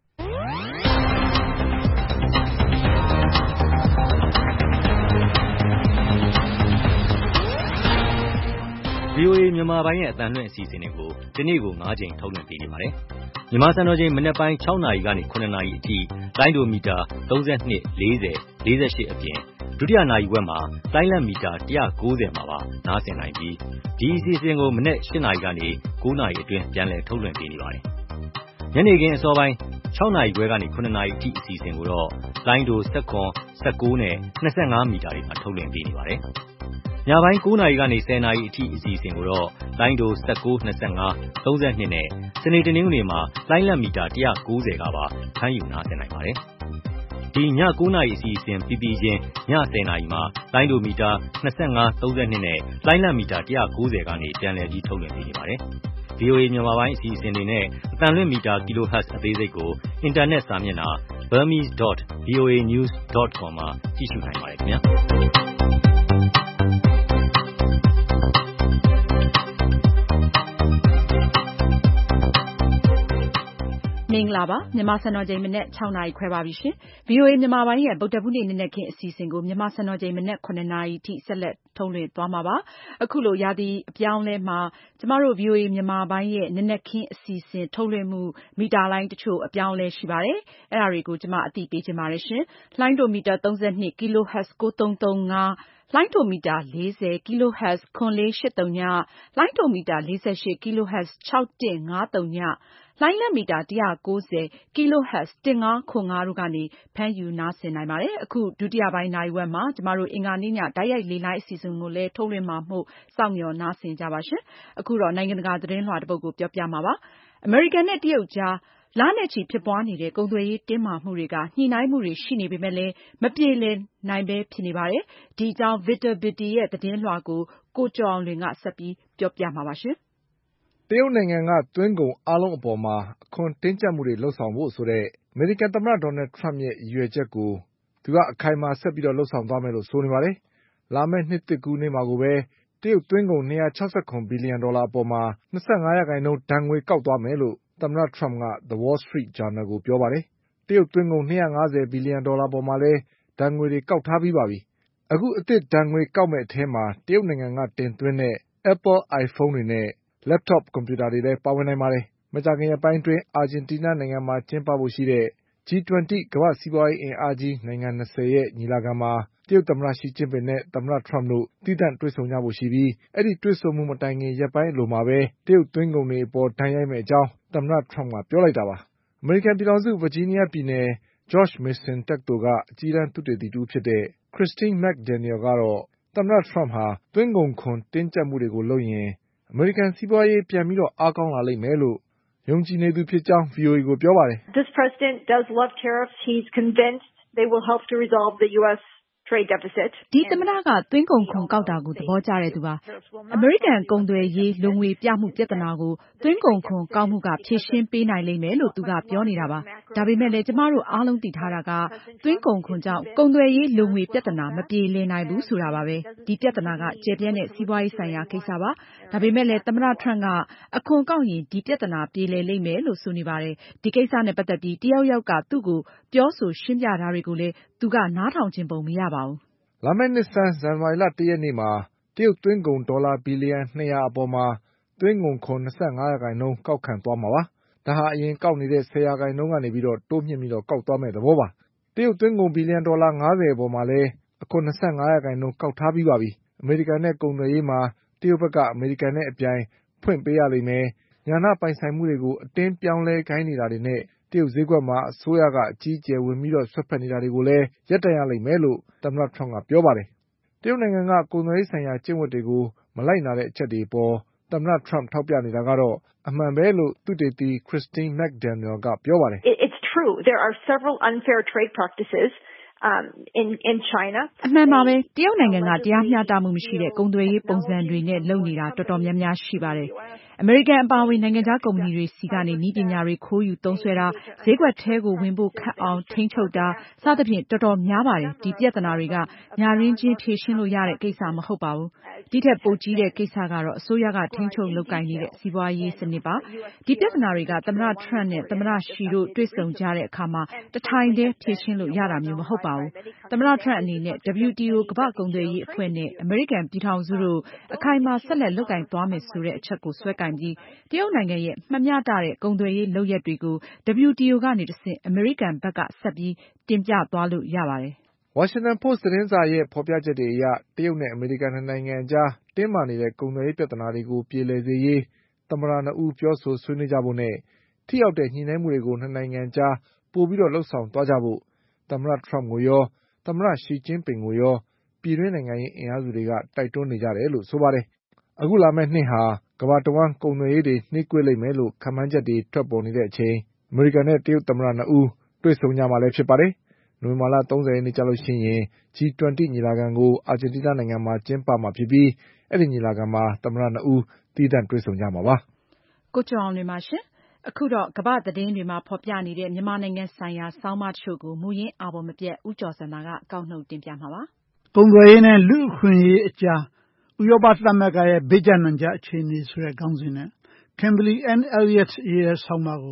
VOA မြန်မာပိုင်းရဲ့အသံလွှင့်အစီအစဉ်တွေကိုဒီနေ့ကို9 ကြိမ်ထုတ်လွှင့်ပေးနေပါတယ်။မြန်မာစံတော်ချိန်မနက်ပိုင်း6 နာရီကနေ9 နာရီအထိလိုင်းဒိုမီတာ32 40 48အပြင်ဒုတိယနာရီဝက်မှာလိုင်းလံမီတာ190မှာပါနားဆင်နိုင်ပြီးဒီအစီအစဉ်ကိုမနက်8 နာရီကနေ9 နာရီအတွင်းပြန်လည်ထုတ်လွှင့်ပေးနေပါတယ်။ညနေခင်းအစောပိုင်း6 နာရီခွဲကနေ9 နာရီအထိအစီအစဉ်ကိုတော့လိုင်းဒို19နဲ့25မီတာတွေမှာထုတ်လွှင့်ပေးနေပါတယ်။ညပိုင်း9 နာရီကနေ10 နာရီအထိအစီအစဉ်ကိုတော့လိုင်းဒို19 25 32နဲ့စနေတနင်္ဂနွေမှာလိုင်းလံမီတာ190ကပါဖမ်းယူနားဆင်နိုင်ပါတယ်။ဒီည9 နာရီအစီအစဉ်ပြီးချင်းည10 နာရီမှာလိုင်းဒိုမီတာ25 32နဲ့လိုင်းလံမီတာ190ကနေပြန်လည်ပြီးထုတ်လွှင့်ပေးနေပါတယ်။ VOA မြန်မာပိုင်းအစီအစဉ်တွေနဲ့အသံလွှင့်မီတာ kHz အသေးစိတ်ကိုအင်တာနက်စာမျက်နှာ burmese.voanews.com မှာကြည့်ရှုနိုင်ပါတယ်ခင်ဗျာ
မင်္ဂလာပါမြန်မာစံတော်ချိန်မနက် 6 နာရီခွဲပါပြီရှင် VOA မြန်မာပိုင်းရဲ့ဗုဒ္ဓဘူးနေ့နနက်ခင်းအစီအစဉ်ကိုမြန်မာစံတော်ချိန်မနက် 9 နာရီထိဆက်လက်ထုတ်လွှင့်သွားမှာပါအခုလိုရာသီအပြောင်းလဲမှာကျမတို့ VOA မြန်မာပိုင်းရဲ့နနက်ခင်းအစီအစဉ်ထုတ်လွှင့်မှုမီတာလိုင်းတချို့အပြောင်းလဲရှိပါတယ်အဲ့ဒါတွေကိုကျမအသိပေးချင်ပါတယ်ရှင်လိုင်းဒိုမီတာ32 kHz 9335လိုင်းဒိုမီတာ40 kHz 9483ညလိုင်းဒိုမီတာ48 kHz 6153ညလိုင်းလက်မီတာ190 kHz 1505တို့ကနေဖမ်းယူနားဆင်နိုင်ပါတယ်အခုဒုတိယပိုင်းနိုင်ဝက်မှာကျမတို့အင်္ဂါနေ့ညတိုက်ရိုက်လေလိုင်းအစီအစဉ်ကိုလည်းထုတ်လွှင့်မှာမို့စောင့်မျှော်နားဆင်ကြပါရှင်အခုတော့နိုင်ငံတကာသတင်းလွှာတစ်ပုဒ်ကိုပြောပြမှာပါအမေရိကန်နဲ့တရုတ်ကြားလနဲ့ချီဖြစ်ပွားနေတဲ့ကုန်သွယ်ရေးတင်းမာမှုတွေကညှိနှိုင်းမှုတွေရှိနေပေမဲ့လည်းမပြေလည်နိုင်ပဲဖြစ်နေပါတယ်ဒီအကြောင်း Victor Beatty ရဲ့သတင်းလွှာကိုကိုကျော်အောင်လွင်ကဆက်ပြီးပြောပြမှာပါရှင်
တရုတ်နိုင်ငံကသွင်းကုန်အားလုံးအပေါ်မှာအခွန်တင်းကျပ်မှုတွေလုပ်ဆောင်ဖို့ဆိုတဲ့အမေရိကန်သမ္မတဒေါ်နယ်ထရမ့်ရဲ့ရည်ရွယ်ချက်ကိုသူကအခိုင်အမာဆက်ပြီးလုပ်ဆောင်သွားမယ်လို့ဆိုနေပါတယ်လာမယ့်နှစ်သစ်ကူးနေ့မှာကိုပဲတရုတ်သွင်းကုန်269ဘီလီယံဒေါ်လာအပေါ်မှာ25%ဒဏ်ငွေကောက်သွားမယ်လို့သမ္မတထရမ့်က The Wall Street Journal ကိုပြောပါတယ်တရုတ်သွင်းကုန်250ဘီလီယံဒေါ်လာပေါ်မှာလည်းဒဏ်ငွေတွေကောက်ထားပြီးပါပြီအခုအသစ်ဒဏ်ငွေကောက်မဲ့အထဲမှာတရုတ်နိုင်ငံကတင်သွင်းတဲ့ Apple iPhone တွေနဲ့Laptop ကွန်ပျူတာတွေလည်းပါဝင်နိုင်ပါတယ်။မကြာခင်ရက်ပိုင်းအတွင်းအာဂျင်တီးနားနိုင်ငံမှာကျင်းပဖို့ရှိတဲ့ G20 ကမ္ဘာ့စီးပွားရေးအင်အားကြီးနိုင်ငံ20ရဲ့ညီလာခံမှာတရုတ်သမ္မတရှီကျင်းပင်နဲ့သမ္မတထရမ့်တို့သီးသန့်တွေ့ဆုံကြဖို့ရှိပြီးအဲဒီတွေ့ဆုံမှုမတိုင်ခင်ရက်ပိုင်းအလိုမှာပဲတရုတ်သွင်းကုန်တွေအပေါ်ဒဏ်ရိုက်မယ့်အကြောင်းသမ္မတထရမ့်ကပြောလိုက်တာပါ။အမေရိကန်ပြည်ထောင်စုဗာဂျီးနီးယားပြည်နယ် George Mason တက္ကသိုလ်ကအကြီးတန်းသုတေသီတဦးဖြစ်တဲ့ Christine McDaniel ကတော့သမ္မတထရမ့်ဟာသွင်းကုန်ခွန်တင်းကျပ်မှုတွေကိုလုပ်ရင်အမေရိကန်စီးပွားရေးပြန်ပြီးအားကောင်းလာလိမ့်မယ်လို့ယုံကြည်နေသူဖြစ်ကြောင်း VOA ကိုပြောပါတယ်။
This president does love tariffs. He's convinced they will help to resolve the U.S. trade deficit.
ဒီသမ္မတကသွင်းကုန်ခွန်ကောက်တာကိုသဘောကျတဲ့သူပါအမေရိကန်ကုန်သွယ်ရေးလုံငွေပြမှုပြဿနာကိုသွင်းကုန်ခွန်ကောက်မှုကဖြေရှင်းပေးနိုင်လိမ့်မယ်လို့သူကပြောနေတာပါဒါပေမဲ့လည်းကျမတို့အားလုံးသိထားတာကသွင်းကုန်ခွန်ကြောင့်ကုန်သွယ်ရေးလုံငွေပြဿနာမပြေလည်နိုင်ဘူးဆိုတာပါပဲဒီပြဿနာကကျယ်ပြန့်တဲ့စီးပွားရေးဆိုင်ရာကိစ္စပါဒါပေမဲ့လည်းသမ္မတထရမ့်ကအခွန်ကောက်ရင်ဒီပြဿနာပြေလည်လိမ့်မယ်လို့ဆိုနေပါတယ်ဒီကိစ္စနဲ့ပတ်သက်ပြီးတယောက်ယောက်ကသူ့ကိုပြောဆိုရှင်းပြတာတွေကိုလည်းသူကနားထောင်ခြင်းပုံမရပါဘူး
လာမယ့်နှစ်ဆန်းဇန်နဝါရီလ1ရက်နေ့မှာတရုတ်သွင်းကုန်ဒေါ်လာဘီလီယံ200အပေါ်မှာသွင်းကုန်ခွန်25%ကောက်ခံသွားမှာပါ။ဒါဟာအရင်ကောက်နေတဲ့10%ကနေပြီးတိုးမြှင့်ပြီးကောက်သွားမယ့်သဘောပါ။တရုတ်သွင်းကုန်ဘီလီယံဒေါ်လာ90အပေါ်မှာလည်းအခွန်25%ကောက်ထားပြီးပါပြီ။အမေရိကန်နဲ့ကုန်သွယ်ရေးမှာတရုတ်ဘက်ကအမေရိကန်နဲ့အပြိုင်ဖွင့်ပေးရလိမ့်မယ်။ဉာဏပိုင်ဆိုင်မှုတွေကိုအတင်းပြောင်းလဲခိုင်းနေတာတွေနဲ့တရုတ်ဈေးကွက်မှာအစိုးရကအကြီးအကျယ်ဝင်ပြီးစွက်ဖက်နေတာတွေကိုလည်းရပ်တန့်ရလိမ့်မယ်လို့သမ္မတထရမ့်ကပြောပါတယ်။တရုတ်နိုင်ငံကကုန်သွယ်ရေးဆိုင်ရာကျင့်ဝတ်တွေကိုမလိုက်နာတဲ့အချက်တွေအပေါ်သမ္မတထရမ့်ထောက်ပြနေတာကတော့အမှန်ပဲလို့သုတေသီ Christine McDaniel ကပြောပါတယ်။
It's true. There are several unfair trade practices in China.
အမှန်ပါပဲတရုတ်နိုင်ငံကတရားမျှတမှုမရှိတဲ့ကုန်သွယ်ရေးပုံစံတွေနဲ့လုပ်နေတာတော်တော်များများရှိပါတယ်အမေရိကန်အပါအဝင်နိုင်ငံခြားကုမ္ပဏီတွေစီကနေနည်းပညာတွေခိုးယူသုံးစွဲတာဈေးကွက်ထဲကိုဝင်ဖို့ခက်အောင်ထိန်းချုပ်တာစသဖြင့်တော်တော်များပါတယ်ဒီပြဿနာတွေကညာရင်းချင်းဖြေရှင်းလို့ရတဲ့ကိစ္စမဟုတ်ပါဘူးဒီထက်ပိုကြီးတဲ့ကိစ္စကတော့အစိုးရကထိန်းချုပ်လုပ်ကိုင်နေတဲ့စီးပွားရေးစနစ်ပါဒီပြဿနာတွေကသမ္မတထရမ့်နဲ့သမ္မတရှီတို့တွေ့ဆုံကြတဲ့အခါမှာတထိုင်တည်းဖြေရှင်းလို့ရတာမျိုးမဟုတ်ပါဘူးသမ္မတထရမ့်အနေနဲ့ WTO ကမ္ဘာ့ကုန်သွယ်ရေးအဖွဲ့နဲ့အမေရိကန်ပြည်ထောင်စုတို့အခိုင်အမာဆက်လက်လုပ်ကိုင်သွားမယ်ဆိုတဲ့အချက်ကိုဆွဲကိုင်ပြီးတရုတ်နိုင်ငံရဲ့မမျှတတဲ့ကုန်သွယ်ရေးလုပ်ရပ်တွေကို WTO ကနေတဆင့်အမေရိကန်ဘက်ကဆက်ပြီးတင်ပြသွားလို့ရပါတယ်
။ဝါရှင်တန်ပို့စ်သတင်းစာရဲ့ဖော်ပြချက်တွေအရတရုတ်နဲ့အမေရိကန်နိုင်ငံအကြားတင်းမာနေတဲ့ကုန်သွယ်ရေးပြဿနာတွေကိုပြေလည်စေရေးသမ္မတနှစ်ဦးပြောဆိုဆွေးနွေးကြဖို့နဲ့ထိရောက်တဲ့ညှိနှိုင်းမှုတွေကိုနှစ်နိုင်ငံအကြားပိုပြီးလုပ်ဆောင်သွားကြဖို့သမ္မတထရမ့်ကိုရောသမ္မတရှီကျင်းပင်ကိုရောပြည်တွင်းနိုင်ငံရေးအင်အားစုတွေကတိုက်တွန်းနေကြတယ်လို့ဆိုပါတယ်။အခုလာမယ့်နှစ်ဟာကမ္ဘာတဝန်းကုန်သွယ်ရေးတွေနှေးကွေးလိမ့်မယ်လို့ခန့်မှန်းချက်တွေထွက်ပေါ်နေတဲ့အချိန်အမေရိကန်နဲ့တရုတ်သမ္မတနှစ်ဦးတွေ့ဆုံကြမှာလည်းဖြစ်ပါတယ်။နိုဝင်ဘာလ30ရက်နေ့ကျလို့ရှိရင် G20 ညီလာခံကိုအာဂျင်တီးနားနိုင်ငံမှာကျင်းပမှာဖြစ်ပြီးအဲဒီညီလာခံမှာသမ္မတနှစ်ဦးသီးသန့်တွေ့ဆုံကြမှာပါ
။ကိုကျော်အောင်လွင်ပါရှင်။အခုတော့ကမ္ဘာ့သတင်းတွေမှာဖော်ပြနေတဲ့မြန်မာနိုင်ငံဆိုင်ရာဆောင်းပါးတချို့ကိုမူရင်းအာဘော်မပြတ်ဦးကျော်စံနာကကောက်နှုတ်တင်ပြမှာပါ
။ကုန်သွယ်ရေးနဲ့လူ့အခွင့်အရေးအကြားဥရောပသမဂ္ဂရဲ့ဘေးကျနှံကြအခြေအနေဆိုတဲ့ခေါင်းစဉ်နဲ့ Kimberly N. Elliott ရဲ့ဆောင်းပါးကို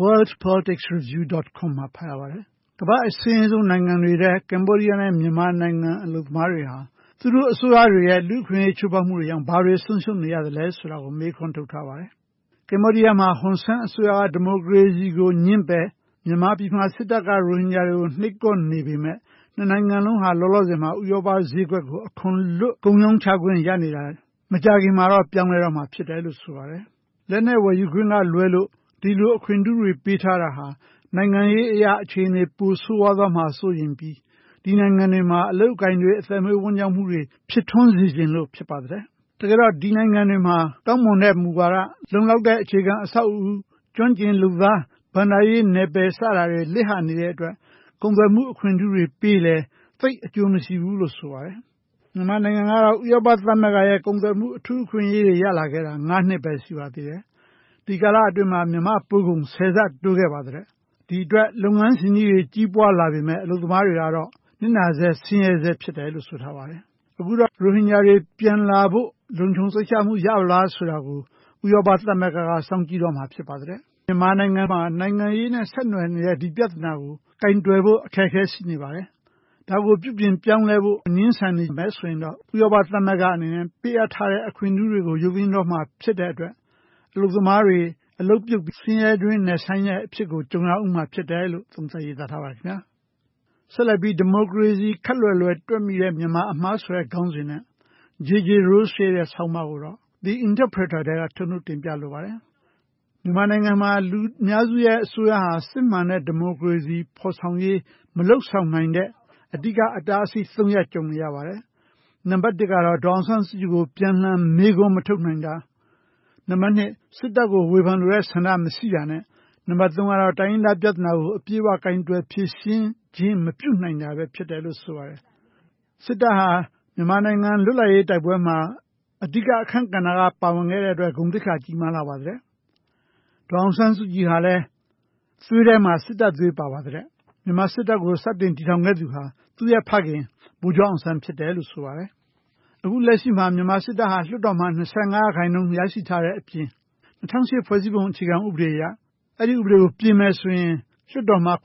worldpoliticsreview.com မှာဖတ်ရပါတယ်။ကမ္ဘာအဆင်းဆုံးနိုင်ငံတွေထဲကမ္ဘောဒီးယားနဲ့မြန်မာနိုင်ငံအလုပ်သမားတွေဟာသူတို့အစိုးရတွေရဲ့လူ့အခွင့်အရေးချိုးဖောက်မှုတွေကြောင့်ဘာတွေဆုံးရှုံးနေရသလဲဆိုတာကိုမေးခွန်းထုတ်ထားပါတယ်။ကမ္ဘောဒီးယားမှာဟွန်ဆန်အစိုးရကဒီမိုကရေစီကိုညှင်းပယ်မြန်မာပြည်မှာစစ်တပ်ကရိုဟင်ဂျာတွေကိုနှိပ်ကွပ်နေပေမဲ့နှစ်နိုင်ငံလုံးဟာလောလောဆယ်မှာဥရောပဈေးကွက်ကိုအခွန်လွတ်ကုန်ရောင်းချခွင့်ရနေတာမကြာခင်မှာတော့ပြောင်းလဲတော့မှာဖြစ်တယ်လို့ဆိုပါတယ်။လက်နဲ့ဝယ်ယူခွင့်ကလွဲလို့ဒီလိုအခွင့်အရေးတွေပေးထားတာဟာနိုင်ငံရေးအရာအခြေအနေပိုဆိုးဝါးသွားမှာစိုးရင်ပြီးဒီနိုင်ငံတွေမှာအလုတ်ကိုင်းတွေအသက်မွေးဝမ်းကြောင်းမှုတွေဖြစ်ထွန်းစေခြင်းလို့ဖြစ်ပါတယ်။တကယ်တော့ဒီနိုင်ငံတွေမှာတောင်းပန်တဲ့မူဝါဒလုံလောက်တဲ့အခြေခံအဆောက်အဦကျွမ်းကျင်လူသားဗန္ဒာရေးနယ်ပယ်စတာတွေလစ်ဟာနေတဲ့အတွက်ကုန်သွယ်မှုအခွင့်အရေးတွေပေးလဲသိအကျိုးမရှိဘူးလို့ဆိုပါတယ်။မြန်မာနိုင်ငံကတော့ဥရောပသမဂ္ဂရဲ့ကုန်သွယ်မှုအထူးအခွင့်အရေးတွေရလာခဲ့တာ9နှစ်ပဲရှိပါသေးတယ်။ဒီကာလအတွင်းမှာမြန်မာပို့ကုန်10ဆတိုးခဲ့ပါတယ်။ဒီအတွက်လုပ်ငန်းရှင်ကြီးတွေကြီးပွားလာပေမဲ့အလုပ်သမားတွေကတော့နစ်နာဆဲဆင်းရဲဆဲဖြစ်တယ်လို့ဆိုထားပါတယ်။အခုတော့ရိုဟင်ဂျာတွေပြန်လာဖို့လုံခြုံစိတ်ချမှုရပါလားဆိုတာကိုဥရောပသမဂ္ဂကစောင့်ကြည့်တော့မှာဖြစ်ပါတယ်။မြန်မာနိုင်ငံမှာနိုင်ငံရေးနဲ့ဆက်နွယ်နေတဲ့ဒီပြဿနာကိုကင်တွယ်ဖို့အခက်အခဲရှိနေပါတယ်။ဒါကိုပြုပြင်ပြောင်းလဲဖို့ငင်းဆန်နေမယ်ဆိုရင်တော့ဥရောပသမဂ္ဂအနေနဲ့ပေးအပ်ထားတဲ့အခွင့်အရေးတွေကိုယူပြီးတော့မှဖြစ်တဲ့အတွက်အလုပ်သမားတွေအလုပ်ပြုတ်ဆင်းရဲတွင်းနဲ့ဆိုင်တဲ့အဖြစ်ကိုကြုံရဥမှာဖြစ်တယ်လို့သုံးသပ်ရေးသားထားပါတယ်ခင်ဗျာ။ဆက်လက်ပြီးဒီမိုကရေစီခက်လွယ်လွယ်တွက်မိတဲ့မြန်မာအမှားဆိုတဲ့ခေါင်းစဉ်နဲ့ J.J. Rose ရဲ့ဆောင်းပါးကိုတော့ The Interpreter ကထုတ်နှုတ်တင်ပြလိုပါတယ်။မြန်မာနိုင်ငံမှာလူအများစုရဲ့အစိုးရဟာစစ်မှန်တဲ့ဒီမိုကရေစီဖော်ဆောင်ရေးမလုပ်ဆောင်နိုင်တဲ့အဓိကအတားအဆီး3ရပ်ကြုံနေရပါတယ်။နံပါတ်1ကတော့ဒေါ်အောင်ဆန်းစုကြည်ကိုပြန်လှန်မေးခွန်းမထုတ်နိုင်တာ။နံပါတ်2စစ်တပ်ကိုဝေဖန်လိုတဲ့ဆန္ဒမရှိတာနဲ့နံပါတ်3ကတော့တိုင်းရင်းသားပြဿနာကိုအပြည့်အဝကင်တွယ်ဖြေရှင်းခြင်းမပြုနိုင်တာပဲဖြစ်တယ်လို့ဆိုပါတယ်။စစ်တပ်ဟာမြန်မာနိုင်ငံလွတ်လပ်ရေးတိုက်ပွဲမှာအဓိကအခန်းကဏ္ဍကပါဝင်ခဲ့တဲ့အတွက်ဂုဏ်သိက္ခာကြီးမားလာပါတယ်။ဒေါ်အောင်ဆန်းစုကြည်ဟာလည်းသွေးထဲမှာစစ်တပ်သွေးပါပါတယ်။မြန်မာစစ်တပ်ကိုစတင်တည်ထောင်ခဲ့သူဟာသူ့ရဲ့ဖခင်ဗိုလ်ချုပ်အောင်ဆန်းဖြစ်တယ်လို့ဆိုပါတယ်။အခုလက်ရှိမှာမြန်မာစစ်တပ်ဟာလွှတ်တော်မှာ25%ရရှိထားတဲ့အပြင်2008ဖွဲ့စည်းပုံအခြေခံဥပဒေအရအဲ့ဒီဥပဒေကိုပြင်မယ်ဆိုရင်လွှတ်တော်မှာ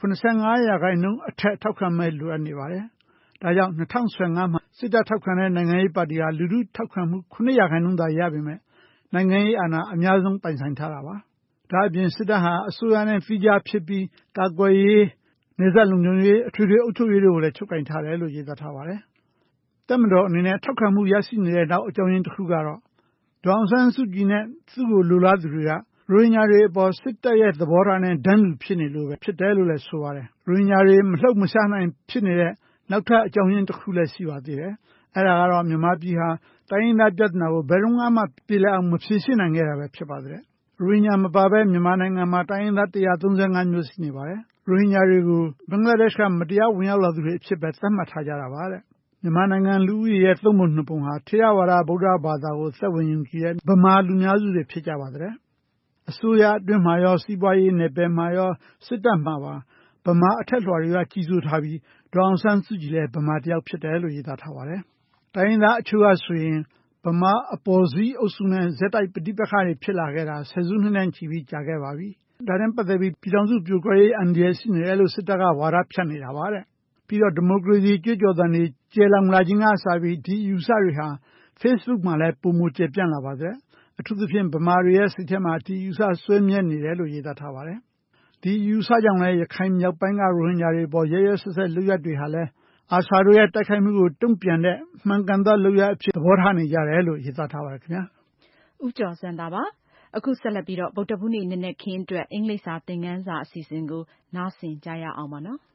85%အထက်ထောက်ခံမဲ့လိုအပ်နေပါတယ်။ဒါကြောင့်2015မှာစစ်တပ်ထောက်ခံတဲ့နိုင်ငံရေးပါတီဟာလူထုထောက်ခံမှု9%သာရပေမဲ့နိုင်ငံရေးအာဏာအများဆုံးပိုင်ဆိုင်ထားတာပါ။ဒါအပြင်စစ်တပ်ဟာအစိုးရနဲ့ဖိကြားဖြစ်ပြီးကာကွယ်ရေးနယ်စပ်လုံခြုံရေးအထွေထွေအုပ်ချုပ်ရေးတွေကိုလည်းချုပ်ကင်ထားတယ်လို့ရေးသားထားပါတယ်။တပ်မတော်အနေနဲ့ထောက်ခံမှုရရှိနေတဲ့နောက်အကြောင်းရင်းတစ်ခုကတော့ဒေါ်အောင်ဆန်းစုကြည်နဲ့သူ့ကိုလိုလားသူတွေကရိုဟင်ဂျာတွေအပေါ်စစ်တပ်ရဲ့သဘောထားနဲ့တန်းတူဖြစ်နေလို့ပဲဖြစ်တယ်လို့လည်းဆိုပါတယ်။ရိုဟင်ဂျာတွေမလှုပ်မရှားနိုင်ဖြစ်နေတဲ့နောက်ထပ်အကြောင်းရင်းတစ်ခုလည်းရှိပါသေးတယ်။အဲဒါကတော့မြန်မာပြည်ဟာတိုင်းရင်းသားပြဿနာကိုဘယ်တော့မှပြေလည်အောင်မဖြေရှင်းနိုင်ခဲ့တာပဲဖြစ်ပါသေးတယ်။ရိုဟင်ဂျာမပါဘဲမြန်မာနိုင်ငံမှာတိုင်းရင်းသား135မျိုးရှိနေပါတယ်။ရိုဟင်ဂျာတွေကိုဘင်္ဂလားဒေ့ရှ်ကမတရားဝင်ရောက်လာသူတွေအဖြစ်ပဲသတ်မှတ်ထားကြတာပါတဲ့။မြန်မာနိုင်ငံလူဦးရေရဲ့3ပုံ2ပုံဟာထေရဝါဒဗုဒ္ဓဘာသာကိုသက်ဝင်ယုံကြည်တဲ့ဗမာလူများစုတွေဖြစ်ကြပါတဲ့။အစိုးရအတွင်းမှာရောစီးပွားရေးနယ်ပယ်မှာရောစစ်တပ်မှာပါဗမာအထက်လွှာတွေကကြီးစိုးထားပြီးဒေါ်အောင်ဆန်းစုကြည်လည်းဗမာတယောက်ဖြစ်တယ်လို့ရေးသားထားပါတယ်။တိုင်းရင်းသားအချို့ကဆိုရင်ဗမာအပေါ်စီးအုပ်စုနဲ့ဇက်တိုက်ပဋိပက္ခတွေဖြစ်လာခဲ့တာဆယ်စုနှစ်နဲ့ချီပြီးကြာခဲ့ပါပြီ။ဒါနဲ့ပတ်သက်ပြီးပြည်ထောင်စုပြိုကွဲရေးအန္တရာယ်ရှိနေတယ်လို့စစ်တပ်ကဝါဒဖြန့်နေတာပါတဲ့။ပြီးတော့ဒီမိုကရေစီကြွေးကြော်သံတွေကျယ်လောင်လာခြင်းကစပြီးဒီယူဆတွေဟာ Facebook မှာလည်းပုံမကျယ်ပြန့်လာပါတယ်။အထူးသဖြင့်ဗမာတွေရဲ့စိတ်ထဲမှာဒီယူဆဆွဲမြဲနေတယ်လို့ရေးသားထားပါတယ်။ဒီယူဆကြောင့်လည်းရခိုင်မြောက်ပိုင်းကရိုဟင်ဂျာတွေပေါ်ရဲရဲဆက်ဆက်လုပ်ရတွေဟာလည်းအာဆာတို့ရဲ့တိုက်ခိုက်မှုကိုတုံ့ပြန်တဲ့မှန်ကန်သောလုပ်ရအဖြစ်သဘောထားနေကြတယ်လို့ရေးသားထားပါတယ်ခင်ဗျာ
။ဦးကျော်စံတာပါ။အခုဆက်လက်ပြီးတော့ဗုဒ္ဓဘုနေ့နည်းနည်းခင်းအတွက်အင်္ဂလိပ်စာသင်ခန်းစာအစီအစဉ်ကိုနားဆင်ကြရအောင်ပါနော်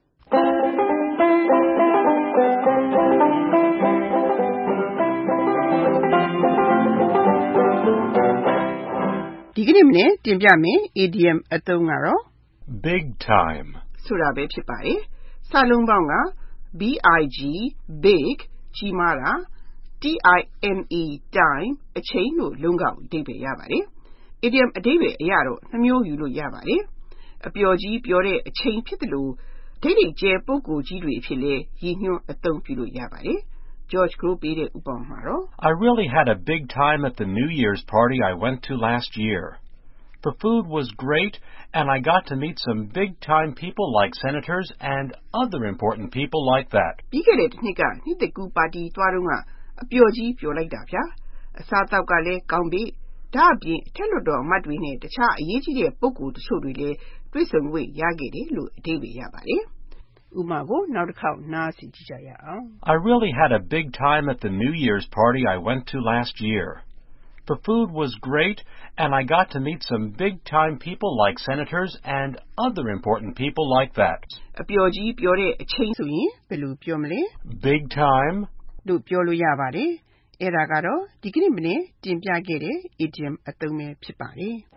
ဒီကနေ့မနေ့တင်ပြမယ် idiom အသုံးကတော့
big time
ဆိုတာပဲဖြစ်ပါတယ်။စာလုံးပေါင်းက big big ကြီးမားတာ time အချိန်လို့လုံးကောက်အဓိပ္ပာယ်ရပါတယ်။ idiom အဓိပ္ပာယ်အရတော့နှမျိုးယူလို့ရပါတယ်။အပျော်ကြီးပြောတဲ့အချိန်ဖြစ်တယ်လို့ဒိဋ္ဌိကျဲပုဂ္ဂိုလ်ကြီးတွေအဖြစ်လဲရည်ညွှန်းအသုံးပြုလို့ရပါတယ်။ George Crow ပေးတဲ့ဥပမာမှာတော့
I really had a big time at the New Year's party I went to last year. The food was great, and I got to meet some big-time people like senators and other important people like that.
ပြီးခဲ့တဲ့တစ်နှစ်ကနှစ်တကူပါတီသွားတော့ကအပျော်ကြီးပြောလိုက်တာဗျာ။အစားတောက်ကလည်းကောင်းပြီ။ဒါအပြင်အထက်လွှတ်တော်အမတ်တွေနဲ့တခြားအရေးကြီးတဲ့ပုဂ္ဂိုလ်တချို့တွေလည်းတွေ့ဆုံခွင့်ရခဲ့တယ်လို့အဓိပ္ပာယ်ရပါတယ်။ဥပမာကိုနောက်တစ်ခေါက်နားဆင်ကြည့်ကြရအောင်
I really had a big time at the New Year's party I went to last year. The food was great, and I got to meet some big-time people like senators and other important people like that.
အပျော်ကြီးပြောတဲ့အချိန်ဆိုရင်ဘယ်လိုပြောမလဲ
Big time
လို့ပြောလို့ရပါတယ်။အဲ့ဒါကတော့ဒီကနေ့မနေ့တင်ပြခဲ့တဲ့ idiom အသုံးပဲဖြစ်ပါတယ်။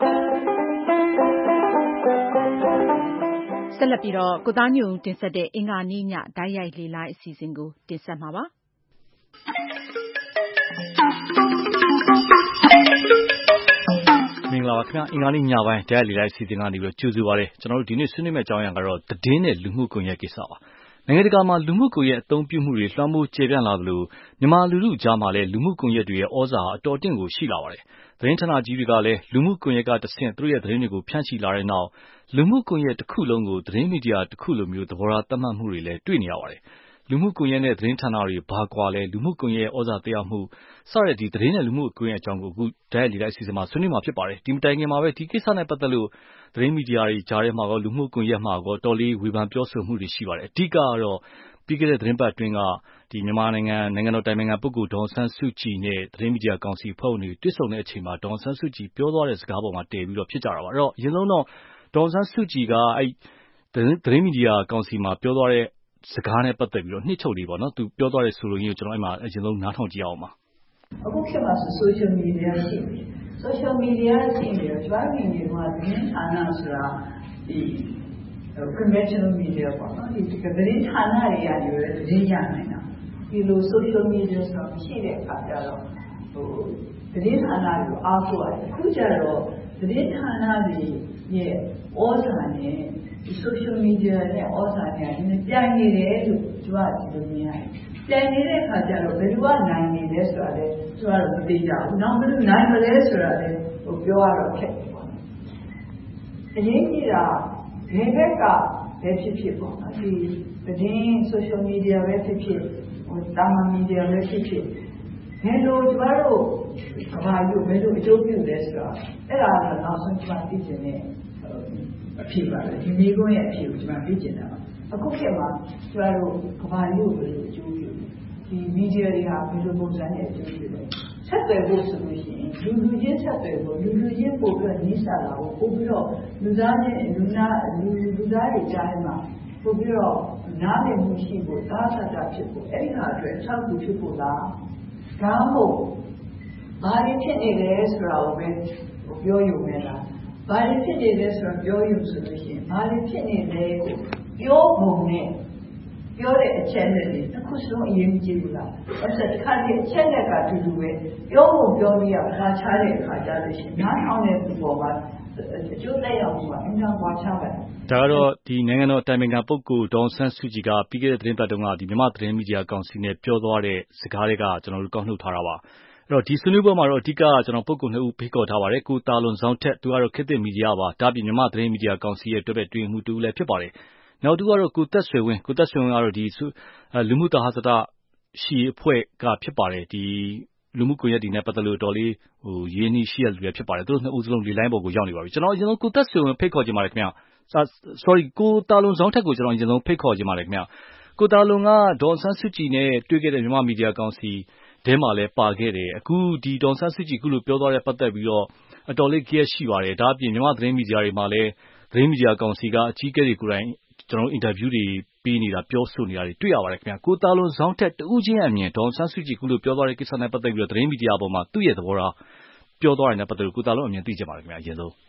ဆက်လက်ပြီးတော့ကိုသားညွန့်တင်ဆက်တဲ့အင်္ဂါနေ့ညဓာတ်ရိုက်လေ့လာအစီအစဉ်ကိုတင်ဆက်မှာပါ။
မင်္ဂလာပါခင်ဗျာအင်္ဂါနေ့ညပိုင်းဓာတ်ရိုက်လေ့လာအစီအစဉ်ကနေပြီးတော့ကြိုဆိုပါရစေကျွန်တော်တို့ဒီနေ့ဆွေးနွေးမယ့်အကြောင်းအရာကတော့သတင်းနဲ့လူမှုကွန်ရက်ကိစ္စပါနိုင်ငံတကာမှာလူမှုကွန်ရက်အသုံးပြုမှုတွေလွှမ်းမိုးကျေပြန့်လာသလိုမြန်မာလူထုကြားမှာလည်းလူမှုကွန်ရက်တွေရဲ့ဩဇာအတော်တင့်ကိုရှိလာပါတယ်သတင်းဌာနကြီးတွေကလည်းလူမှုကွန်ရက်ကတဆင့်သူတို့ရဲ့သတင်းတွေကိုဖြန့်ချိလာတဲ့နောက်လူမှုကွန်ရက်တစ်ခုလုံးကိုသတင်းမီဒီယာတစ်ခုလိုမျိုးသဘောထားသတ်မှတ်မှုတွေလည်းတွေ့နေရပါတယ်လူမှုကွန်ရက်နဲ့သတင်းဌာနတွေဘာကွာလဲလူမှုကွန်ရက်ရဲ့ဩဇာတရားမှုစတဲ့ဒီသတင်းနဲ့လူမှုကွန်ရက်အကြောင်းကိုအခုဓာတ်ရိုက်လေ့လာအစီအစဉ်မှာဆွေးနွေးမှာဖြစ်ပါတယ်ဒီမတိုင်ခင်မှာပဲဒီကိစ္စနဲ့ပတ်သက်လို့သတင်းမီဒီယာတွေကြားထဲမှာကောလူမှုကွန်ရက်မှာကောတော်လေးဝေဖန်ပြောဆိုမှုတွေရှိပါတယ်အဓိကတော့ပြီးခဲ့တဲ့သတင်းပတ်အတွင်းကဒီမြန်မာနိုင်ငံတော်တိုင်ပင်ခံပုဂ္ဂိုလ်ဒေါ်ဆန်းစုကြည်နဲ့သတင်းမီဒီယာကောင်စီဖွဲ့ဝင်တွေတွေ့ဆုံတဲ့အချိန်မှာဒေါ်ဆန်းစုကြည်ပြောသွားတဲ့စကားပေါ်မှာတည်ပြီးတော့ဖြစ်ကြတာပါအဲ့တော့အရင်ဆုံးတော့ဒေါ်ဆန်းစုကြည်ကအဲ့သတင်းမီဒီယာကောင်စီမှာပြောသွားတဲ့စကားနဲ့ပတ်သက်ပြီးတော့နှစ်ချုပ်လေးပေါ့နော်သူပြောသွားတဲ့ဆိုလိုရင်းကိုကျွန်တော်အဲ့မှာအရင်ဆုံးနားထောင်ကြည့်အောင်ပါ
အခုခေတ်မှာ social media ရှိပြီ social media ရှိနေတော့ကျွန်တော်မြင်မှာသတင်းဌာနဆိုတာဒီ conventional media ပေါ့နော်ဒီသတင်းဌာနတွေကနေပဲသတင်းရနိုင်တာဒီလို social media ဆိုတာမရှိတဲ့အခါကျတော့သတင်းဌာနတွေအားကိုးရတယ်အခုကျတော့သတင်းဌာနတွေရဲ့ဩဇာနဲ့ social media နဲ့ဩဇာနဲ့ပြိုင်နေတယ်လို့ကျွန်တော်ဒီလိုမြင်ရတယ်ပြိုင်နေတဲ့အခါကျတော့ဘယ်သူကနိုင်နေလဲဆိုတာလဲကျွန်တော်တို့မသိကြဘူးနောက်ဘယ်သူနိုင်မလဲဆိုတာလဲပြောရတော့ခက်တယ်ပေါ့အရင်ကြီးတာဘယ်ဘက်ကပဲဖြစ်ဖြစ်ပေါ့နော်ဒီသတင်း social media ပဲဖြစ်ဖြစ်တာမန် media ပဲဖြစ်ဖြစ်ဘယ်လိုကျွန်တော်တို့ဘာလို့ဘယ်လိုအကျိုးပြုလဲဆိုတာအဲ့ဒါကတော့နောက်ဆုံးကျွန်တော်သိချင်တဲ့အဖြစ်ပါလေဒီမိကုန်းရဲ့အဖြစ်ကိုကျွန်တော်သိချင်တာပါအခုခေတ်မှာကျွန်တော်တို့ကဘာလို့ဘယ်လိုအကျိုးပြုဒီ media တွေဟာဘယ်လိုပုံစံနဲ့အကျိုးပြုလဲဆက်သွယ်ဖို့ဆိုလို့ရှိရင်လူချင်းဆက်သွယ်ဖို့လူချင်းပို့ပြီးတော့နီးစပ်လာဖို့ပို့ပြီးတော့လူသားတွေကြားထဲမှာပို့ပြီးတော့နားလည်မှုရှိဖို့သာသတာဖြစ်ဖို့အဲ့ဒီဟာအတွက်အထောက်အကူဖြစ်ဖို့လားဒါမှမဟုတ်ဘာတွေဖြစ်နေလဲဆိုတာကိုပဲပြောယူမယ်လားဘာတွေဖြစ်နေလဲဆိုတာပြောယူဆိုလို့ရှိရင်ဘာတွေဖြစ်နေလဲကိုပြောပုံနဲ့ပြောတဲ့အချက်နဲ့တစ်ခုစလုံးအရင်ကြည့်ဘူးလားအဲ့ဒါတစ်ခါတည်းအချက်နဲ့ကအတူတူပဲပြောဖို့ပြောလို့ရတာခြားတဲ့အခါကျလို့ရှိရင်နားထောင်တဲ့ပုံပေါ်မှာအကျိုးသက်ရောက်မှုကအင်တာကွာခြားပါတယ်
ဒါကတော့ဒီနိုင်ငံတော်တိုင်ပင်ခံပုဂ္ဂိုလ်ဒေါ်ဆန်းစုကြည်ကပြီးခဲ့တဲ့သတင်းပတ်တုန်းကဒီမြန်မာသတင်းမီဒီယာကောင်စီနဲ့ပြောသွားတဲ့စကားတွေကကျွန်တော်တို့ကောက်နှုတ်ထားတာပါအဲ့တော့ဒီဆွေးနွေးပွဲမှာတော့အဓိကကျွန်တော်ပုဂ္ဂိုလ်နှစ်ဦးဖိတ်ခေါ်ထားပါတယ်ကိုတာလွန်ဇောင်းထက်သူကတော့ခေတ်သစ်မီဒီယာပါဒါပြင်မြန်မာသတင်းမီဒီယာကောင်စီရဲ့တွဲဘက်တွင်မှုတူလည်းဖြစ်ပါတယ်နောက်တစ်ခုကတော့ကိုသက်ဆွေဝင်းကတော့ဒီလူမှုတာဟသတရှိအဖွဲ့ကဖြစ်ပါတယ်ဒီလူမှုကွန်ရက်တွေနဲ့ပတ်သက်လို့တော်လေးရင်းနှီးရှိရလူတွေဖြစ်ပါတယ်သူတို့နှစ်ဦးစလုံးဒီလိုင်းပေါ်ကိုရောက်နေပါပြီကျွန်တော်အရင်ဆုံးကိုသက်ဆွေဝင်းဖိတ်ခေါ်ခြင်းပါတယ်ခင်ဗျကိုတာလွန်ဇောင်းထက်ကိုကျွန်တော်အရင်ဆုံးဖိတ်ခေါ်ခြင်းပါတယ်ခင်ဗျကိုတာလွန်ကဒေါ်ဆန်းစုကြည်နဲ့တွေ့ခဲ့တဲ့မြန်မာမီဒီယာကောင်စီထဲမှာလည်းပါခဲ့တယ်အခုဒီဒေါ်ဆန်းစုကြည်ခုလိုပြောသွားတဲ့ပတ်သက်ပြီးတော့အတော်လေးကြည့်ရရှိပါတယ်ဒါအပြင်မြန်မာသတင်းမီဒီယာတွေမှာလည်းသတင်းမီဒီယာကောင်စီကအကြီးအကဲတွေကိုယ်တိုင်ကျွန်တော်အင်တာဗျူးတွေပေးနေတာပြောဆိုနေတာတွေတွေ့ရပါတယ်ခင်ဗျကိုတာလွန်ဇောင်းထက်တူးချင်းအမြင်ဒေါ်ဆန်းစုကြည်ခုလိုပြောသွားတဲ့ကိစ္စနဲ့ပတ်သက်ပြီးတော့သတင်းမီဒီယာပေါ်မှာသူ့ရဲ့သဘောထားပြောသွားတယ်နဲ့ပတ်သက်လို့ကိုတာလွန်အမြင်သိချင်ပါတယ်ခင်ဗျအရင်ဆုံး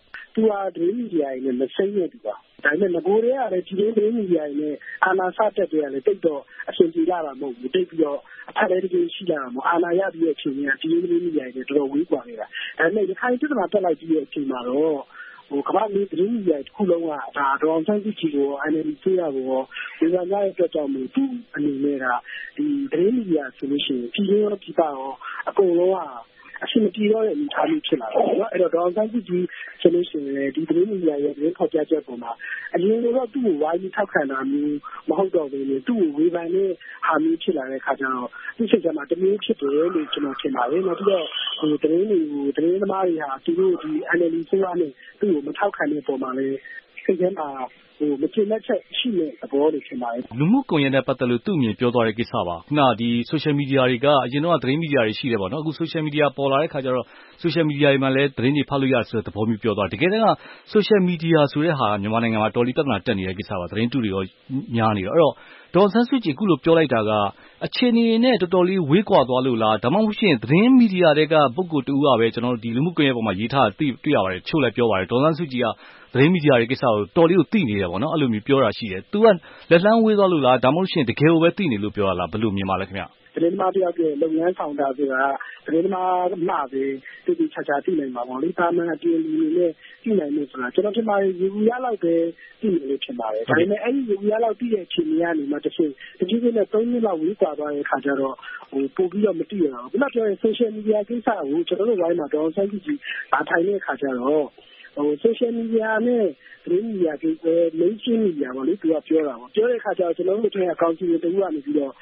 သူကဒရင်းမီဒီယာနဲ့မစိမ့်နေတူပါဒါပေမဲ့ငကိုတွေကလည်းဒီဒရင်းမီဒီယာနဲ့အာဏာစတက်တယ်လည်းတိတ်တော့အဆင်ပြေလာတာမဟုတ်ဘူးတိတ်ပြီးတော့အဖက်လေးတကယ်ရှိလာတာမဟုတ်အာဏာရပြီးတဲ့အချိန်ကဒီဒရင်းမီဒီယာနဲ့တော်တော်ဝေးကွာနေတာဒါပေမဲ့ရခိုင်ပြည်နယ်တက်လိုက်ပြီးတဲ့အချိန်မှာတော့ကမ္ဘာလေးဒရင်းမီဒီယာတစ်ခုလုံးကဒါဒေါ်ဆန်းစုကြည်ကို NLD ဆိုရကိုဝေဖန်ကြတဲ့အတွက်ကြောင့်သူ့အနေနဲ့ကဒီဒရင်းမီဒီယာဆိုလို့ရှိရင်ပြည်ရောပြည်ပရောအကုန်လုံးကအရှင်မပြေတော့တဲ့အနေအထားမျိုးဖြစ်လာတယ်နော်အဲ့တော့ဒေါ်ဆန်းစုကြည်ဆိုလို့ရှိရင်ဒီဒရင်းမီဒီယာရဲ့သတင်းဖော်ပြချက်ပေါ်မှာအရင်ကတော့သူ့ကိုဝိုင်းပြီးထောက်ခံတာမျိုးမဟုတ်တော့ဘူးလေသူ့ကိုဝေဖန်တဲ့ဟာမျိုးဖြစ်လာတဲ့အခါကျတော့သူ့စိတ်ထဲမှာတမျိုးဖြစ်တယ်လို့ကျွန်တော်ထင်ပါတယ်နောက်ပြီးတော့သတင်းသမားတွေဟာသူတို့ဒီ NLD ဆိုရနဲ့သူ့ကိုမထောက်ခံတဲ့ပုံမှာလည်းစိတ်ထဲမှာမကျေနပ်ချက်ရှိတဲ့သဘောတွေဖြစ်ပါတယ်
လူမှုကွန်ရက်နဲ့ပတ်သက်လို့သူ့အမြင်ပြောသွားတဲ့ကိစ္စပါခုနဒီ social media တွေကအရင်တော့သတင်းမီဒီယာတွေရှိတယ်ပေါ့နော်အခု social media ပေါ်လာတဲ့ခါကျတော့ social media တွေမှာလည်းသတင်းတွေဖတ်လို့ရဆိုတဲ့သဘောမျိုးပြောသွားတကယ်တမ်းက social media ဆိုတဲ့ဟာမြန်မာနိုင်ငံမှာတော်လီပြဿနာတက်နေတဲ့ကိစ္စပါသတင်းတုတွေရောများနေတော့အဲ့တော့ဒေါ်ဆန်းစုကြည်အခုလိုပြောလိုက်တာကအခြေအနေနဲ့တော်တော်လေးဝေးကွာသွားလို့လားဒါမှမဟုတ်ရှင်သတင်းမီဒီယာတွေကပုဂ္ဂိုလ်တူကပဲကျွန်တော်တို့ဒီလူမှုကွန်ရက်ပေါ်မှာရေးထားတာတွေ့ရပါတယ်ချို့လည်းပြောပါတယ်ဒေါ်ဆန်းစုကြည်ကသတင်းမီဒီယာတွေကိစ္စကိုတော်လေးကိုသိနေတယ်ပေါ့နော်အဲ့လိုမျိုးပြောတာရှိတယ်သူကလက်လန်းဝေးသွားလို့လားဒါမှမဟုတ်ရှင်တကယ်ကိုပဲသိနေလို့ပြောရလားဘယ်လိုမြင်ပါလဲခင်ဗျ
သတင်းသမားတယောက်ရဲ့လုပ်ငန်းဆောင်တာဆိုတာသတင်းသမားမှပဲတိတိကျကျသိနိုင်မှာပေါ့လေ။ဒါမှအပြင်လူတွေနဲ့သိနိုင်လို့ဆိုတာကျွန်တော်ထင်ပါတယ်ရေဘူးရလောက်ပဲသိနေလို့ထင်ပါတယ်။ဒါပေမဲ့အဲ့ဒီရေဘူးရလောက်သိတဲ့အချိန်ကနေမှတစ်ချိန်တကြီးကြီးနဲ့3နှစ်လောက်ဝေးကွာသွားတဲ့အခါကျတော့ပို့ပြီးတော့မသိရတော့ဘူး။ခုနပြောတဲ့ social media ကိစ္စကိုကျွန်တော်တို့ဝိုင်းမှာတော့ဆက်ကြည့်ဗာထိုင်တဲ့အခါကျတော့social media နဲ့သတင်းမီဒီယာကိစ္စ mainstream media ပေါ့လေသူကပြောတာပေါ့ပြောတဲ့အခါကျတော့ကျွန်တော်တို့အကောင့်ကြီးတွေတူကနေပြီးတော့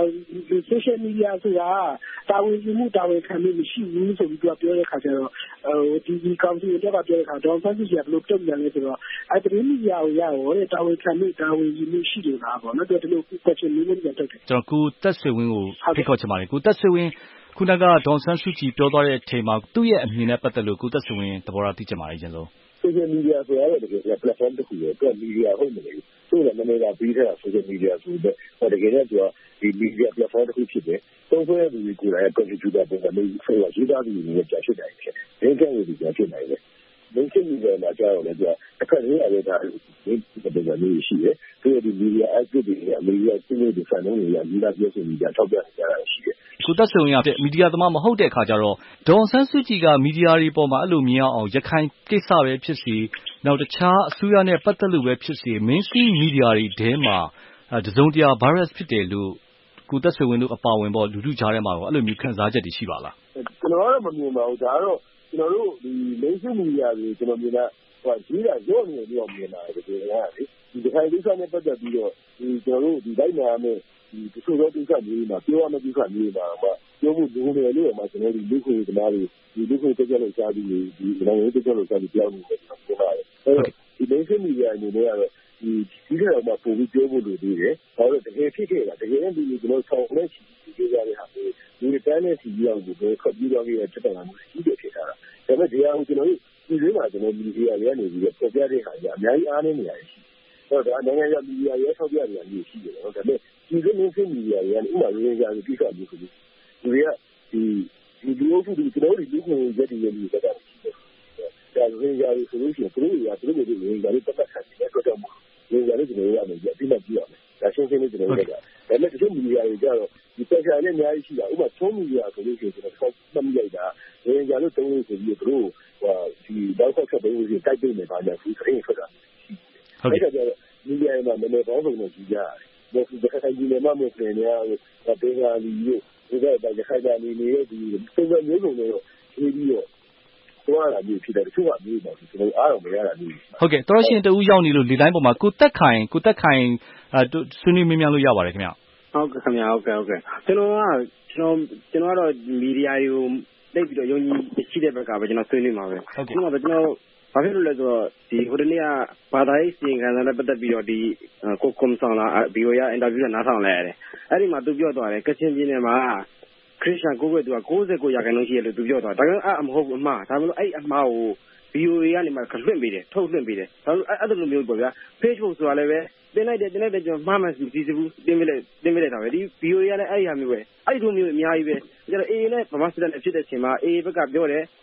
social media ဆိုတာတာဝန်ယူမှုတာဝန်ခံမှုမရှိဘူးဆိုပြီးသူကပြောတဲ့အခါကျတော့ဒီကောင်စီတွေကပြောတဲ့အခါဒေါ်ဆန်းစုကြည်ကဘယ်လိုတုံ့ပြန်လဲဆိုတော့သတင်းမီဒီယာကိုရရောတဲ့တာဝန်ခံမှုတာဝန်ယူမှုရှိတယ်လားပေါ့နော်ဒီလို question မျိုးတွေတက်တယ်
ကျွန်တော်ကိုတက်ဆွေဝင်းကိုဖိတ်ခေါ်ချင်ပါတယ်ကိုတက်ဆွေဝင်းခုနကဒေါ်ဆန်းစုကြည်ပြောသွားတဲ့အချိန်မှာသူ့ရဲ့အမြင်နဲ့ပတ်သက်လို့ကိုတက်ဆွေဝင်းသဘောထားသိချင်ပါတယ်အရင်ဆုံး
social media ဆိုတာလည်းတကယ် platform တစ်ခုရဲ့အတွက် media ဟုတ်မလို့ဆိုတော့နည်းနည်းကပြီးထားတာ social media ဆိုတော့တကယ်တော့သူကဒီ media platform တစ်ခုဖြစ်တယ်သုံးဆွဲသူတွေကိုယ်တိုင် contributor ပုံစံမျိုးဆိုတော့ရေးသားသူတွေနဲ့ကြာဖြစ်နိုင်တယ်။ဒိတ်ကံတွေကြာဖြစ်နိုင်တယ်။လုံးချင်းmedia မှာကြာတော့လည်းသူကအခက်အခဲရတဲ့ဒါဒီပုံစံမျိုးရှိတယ်။သူကဒီ media active တွေအမေရိကန်ပြည်နယ်စံနှုန်းတွေကရေးသားပြောဆိုနေကြထောက်ပြနေကြတာရှိတယ်
။ကိုတက်ဆုံရတဲ့မီဒီယာသမားမဟုတ်တဲ့အခါကျတော့ဒေါ်ဆန်းစုကြည်ကမီဒီယာတွေပေါ်မှာအဲ့လိုမြင်အောင်ရခိုင်ကိစ္စပဲဖြစ်စီနောက်တခြားအစိုးရနဲ့ပတ်သက်လို့ပဲဖြစ်စီ mainstream media တွေထဲမှာတစုံတရာ virus ဖြစ်တယ်လို့ကိုတက်ဆွေဝင်းတို့အပါဝင်ပေါ့လူထုကြားထဲမှာတော့အဲ့လိုမျိုးခံစားချက်တွေရှိပါလား
ကျွန်တော်ကတော့မမြင်ပါဘူးဒါကတော့ကျွန်တော်တို့ဒီ mainstream media တွေကျွန်တော်မြင်တာဟိုကြီးတာရော့နေတယ်လို့မြင်တာတကယ်ကလေဒီခိုင်ကိစ္စနဲ့ပတ်သက်ပြီးတော့ဒီကျွန်တော်တို့ဒီလိုက်နာမယ်ဒီဆိုတော့ကိစ္စမျိုးမှာပြောရမယ့်ကိစ္စမျိုးမှာပြောဖို့လိုတယ်လို့မှကျွန်တော်ဒီလူခွေသမားတွေဒီလူခွေတက်ကြလို့စားပြီးဒီနိုင်ငံရေးတက်ကြလို့စားပြီးပြောင်းနေတယ်ကျွန်တော်ပြောပါတယ်အဲ့တော့ဒီ mainstream media အနေနဲ့ကတော့ဒီကတော့မှပုံပြီးပြောဖို့လိုသေးတယ်။ဘာလို့တကယ်ဖြစ်ခဲ့တာတကယ်လည်းဒီကျွန်တော်ဆောင်လက်ရှိပြောရတဲ့ဟာမျိုးဒီတန်းနဲ့စီရောက်ကိုခပ်ပြီးတော့ခဲ့တဲ့ချက်တော်မျိုးကြီးတယ်ဖြစ်တာ။ဒါပေမဲ့ဒီဟာကိုကျွန်တော်တို့ဒီလိုမှကျွန်တော်မီဒီယာတွေကနေပြီးပေါ်ပြတဲ့ဟာကြီးအများကြီးအားနေနေရတယ်ရှိ။အဲ့တော့ဒါနိုင်ငံရေးမီဒီယာရဲ့ထောက်ပြနေတာမျိုးရှိတယ်နော်။ဒါပေမဲ့ဒီလိုမျိုးမီဒီယာတွေကနေဥပမာရင်းကြတဲ့ကိစ္စမျိုးဆိုပြီးဒီတွေကဒီလိုအခုဒီကျွန်တော်တို့ဒီလူ့ကိုယ်ရက်တည်ရည်တက်တာရှိတယ်။ဒါရင်းကြတဲ့ဆိုလို့ရှိရင်သူတို့ရသူတို့တွေရင်းကြတဲ့ပတ်သက်တဲ့အတွက်တော့ရင်းကြတဲ့ကျွန်တော်တို့ရမယ်အပြီးမှကြည့်ရမယ်။ဒါရှင်းရှင်းလေးကျွန်တော်တို့ကဒါပေမဲ့ဒီမီဒီယာတွေကြတော့ဒီပတ်ချာနဲ့အများကြီးရှိတာဥပမာသုံးမီဒီယာဆိုလို့ရှိရင်ကျွန်တော်သတ်မှတ်လိုက်တာရင်းကြလို့သုံးလို့ဆိုပြီးသူတို့ဒီတောက်ဆက်တဲ့ဝင်ကြီးတိုက်ပေးနေပါကြဘူးခရင်ဆိုတာဟုတ်ကဲ့ဒါကြတော့မီဒီယာမှာနည်းနည်းပေါင်းစုံနဲ့ကြည့်ကြရတယ်ဒီခိုင်ကြီးလည်းမမဖြစ်နေရဘူးတေးကားလီဒီကဒါခိုင်ကြနေနေတဲ့ဒီသုံးမျိုးစုံတွေတော့ပြီးပြီးတော့သွားလာပြီးဖြစ်တယ်တချို့ကမျိုးပါကျွန်တော်အားတော့မရတာမျိုး
ဟုတ်ကဲ့တော်ရှင်တူရောက်နေလို့လေတိုင်းပေါ်မှာကိုတက်ခိုင်ဆွေးနွေးမေးမြန်းလို့ရပါတယ်ခင်ဗျ
ဟုတ်ကဲ့ခင်ဗျဟုတ်ကဲ့ကျွန်တော်ကတော့မီဒီယာကိုတိတ်ပြီးတော့ယုံကြည်ရှိတဲ့ဘက်ကပဲကျွန်တော်ဆွေးနွေးမှာပဲဒီမှာပဲကျွန်တော်ဘာဖြစ်လို့လဲဆိုတော့ဒီဟိုတနေ့ကဘာသာရေးစီရင်ခံစာနဲ့ပတ်သက်ပြီးတော့ဒီကိုကွန်ဆောင်လာဘီယိုရအင်တာဗျူးနဲ့နားထောင်လိုက်ရတယ်အဲ့ဒီမှာသူပြောသွားတယ်ကချင်ပြည်နယ်မှာခရစ်ယာန်ကိုယ်ွယ်သူက99%ရှိတယ်လို့သူပြောသွားတာဒါကမဟုတ်ဘူးအမှားဒါမှမဟုတ်အဲ့အမှားကို VOA ကနေမှလွှင့်ပေးတယ်ထုတ်လွှင့်ပေးတယ်ဒါလို့အဲ့လိုမျိုးပေါ့ဗျာ Facebook ဆိုတာလည်းပဲတင်လိုက်တယ်ကျွန်တော်မှားမှန်စီဘူးတင်ပေးလိုက်တာပဲဒီ VOA ကလည်းအဲ့ဒီဟာမျိုးပဲအဲ့ဒီလိုမျိုးအများကြီးပဲကျတော့ AA နဲ့ဗမာစစ်တပ်နဲ့ဖြစ်တဲ့အချိန်မှာ AA ဘက်ကပြောတယ်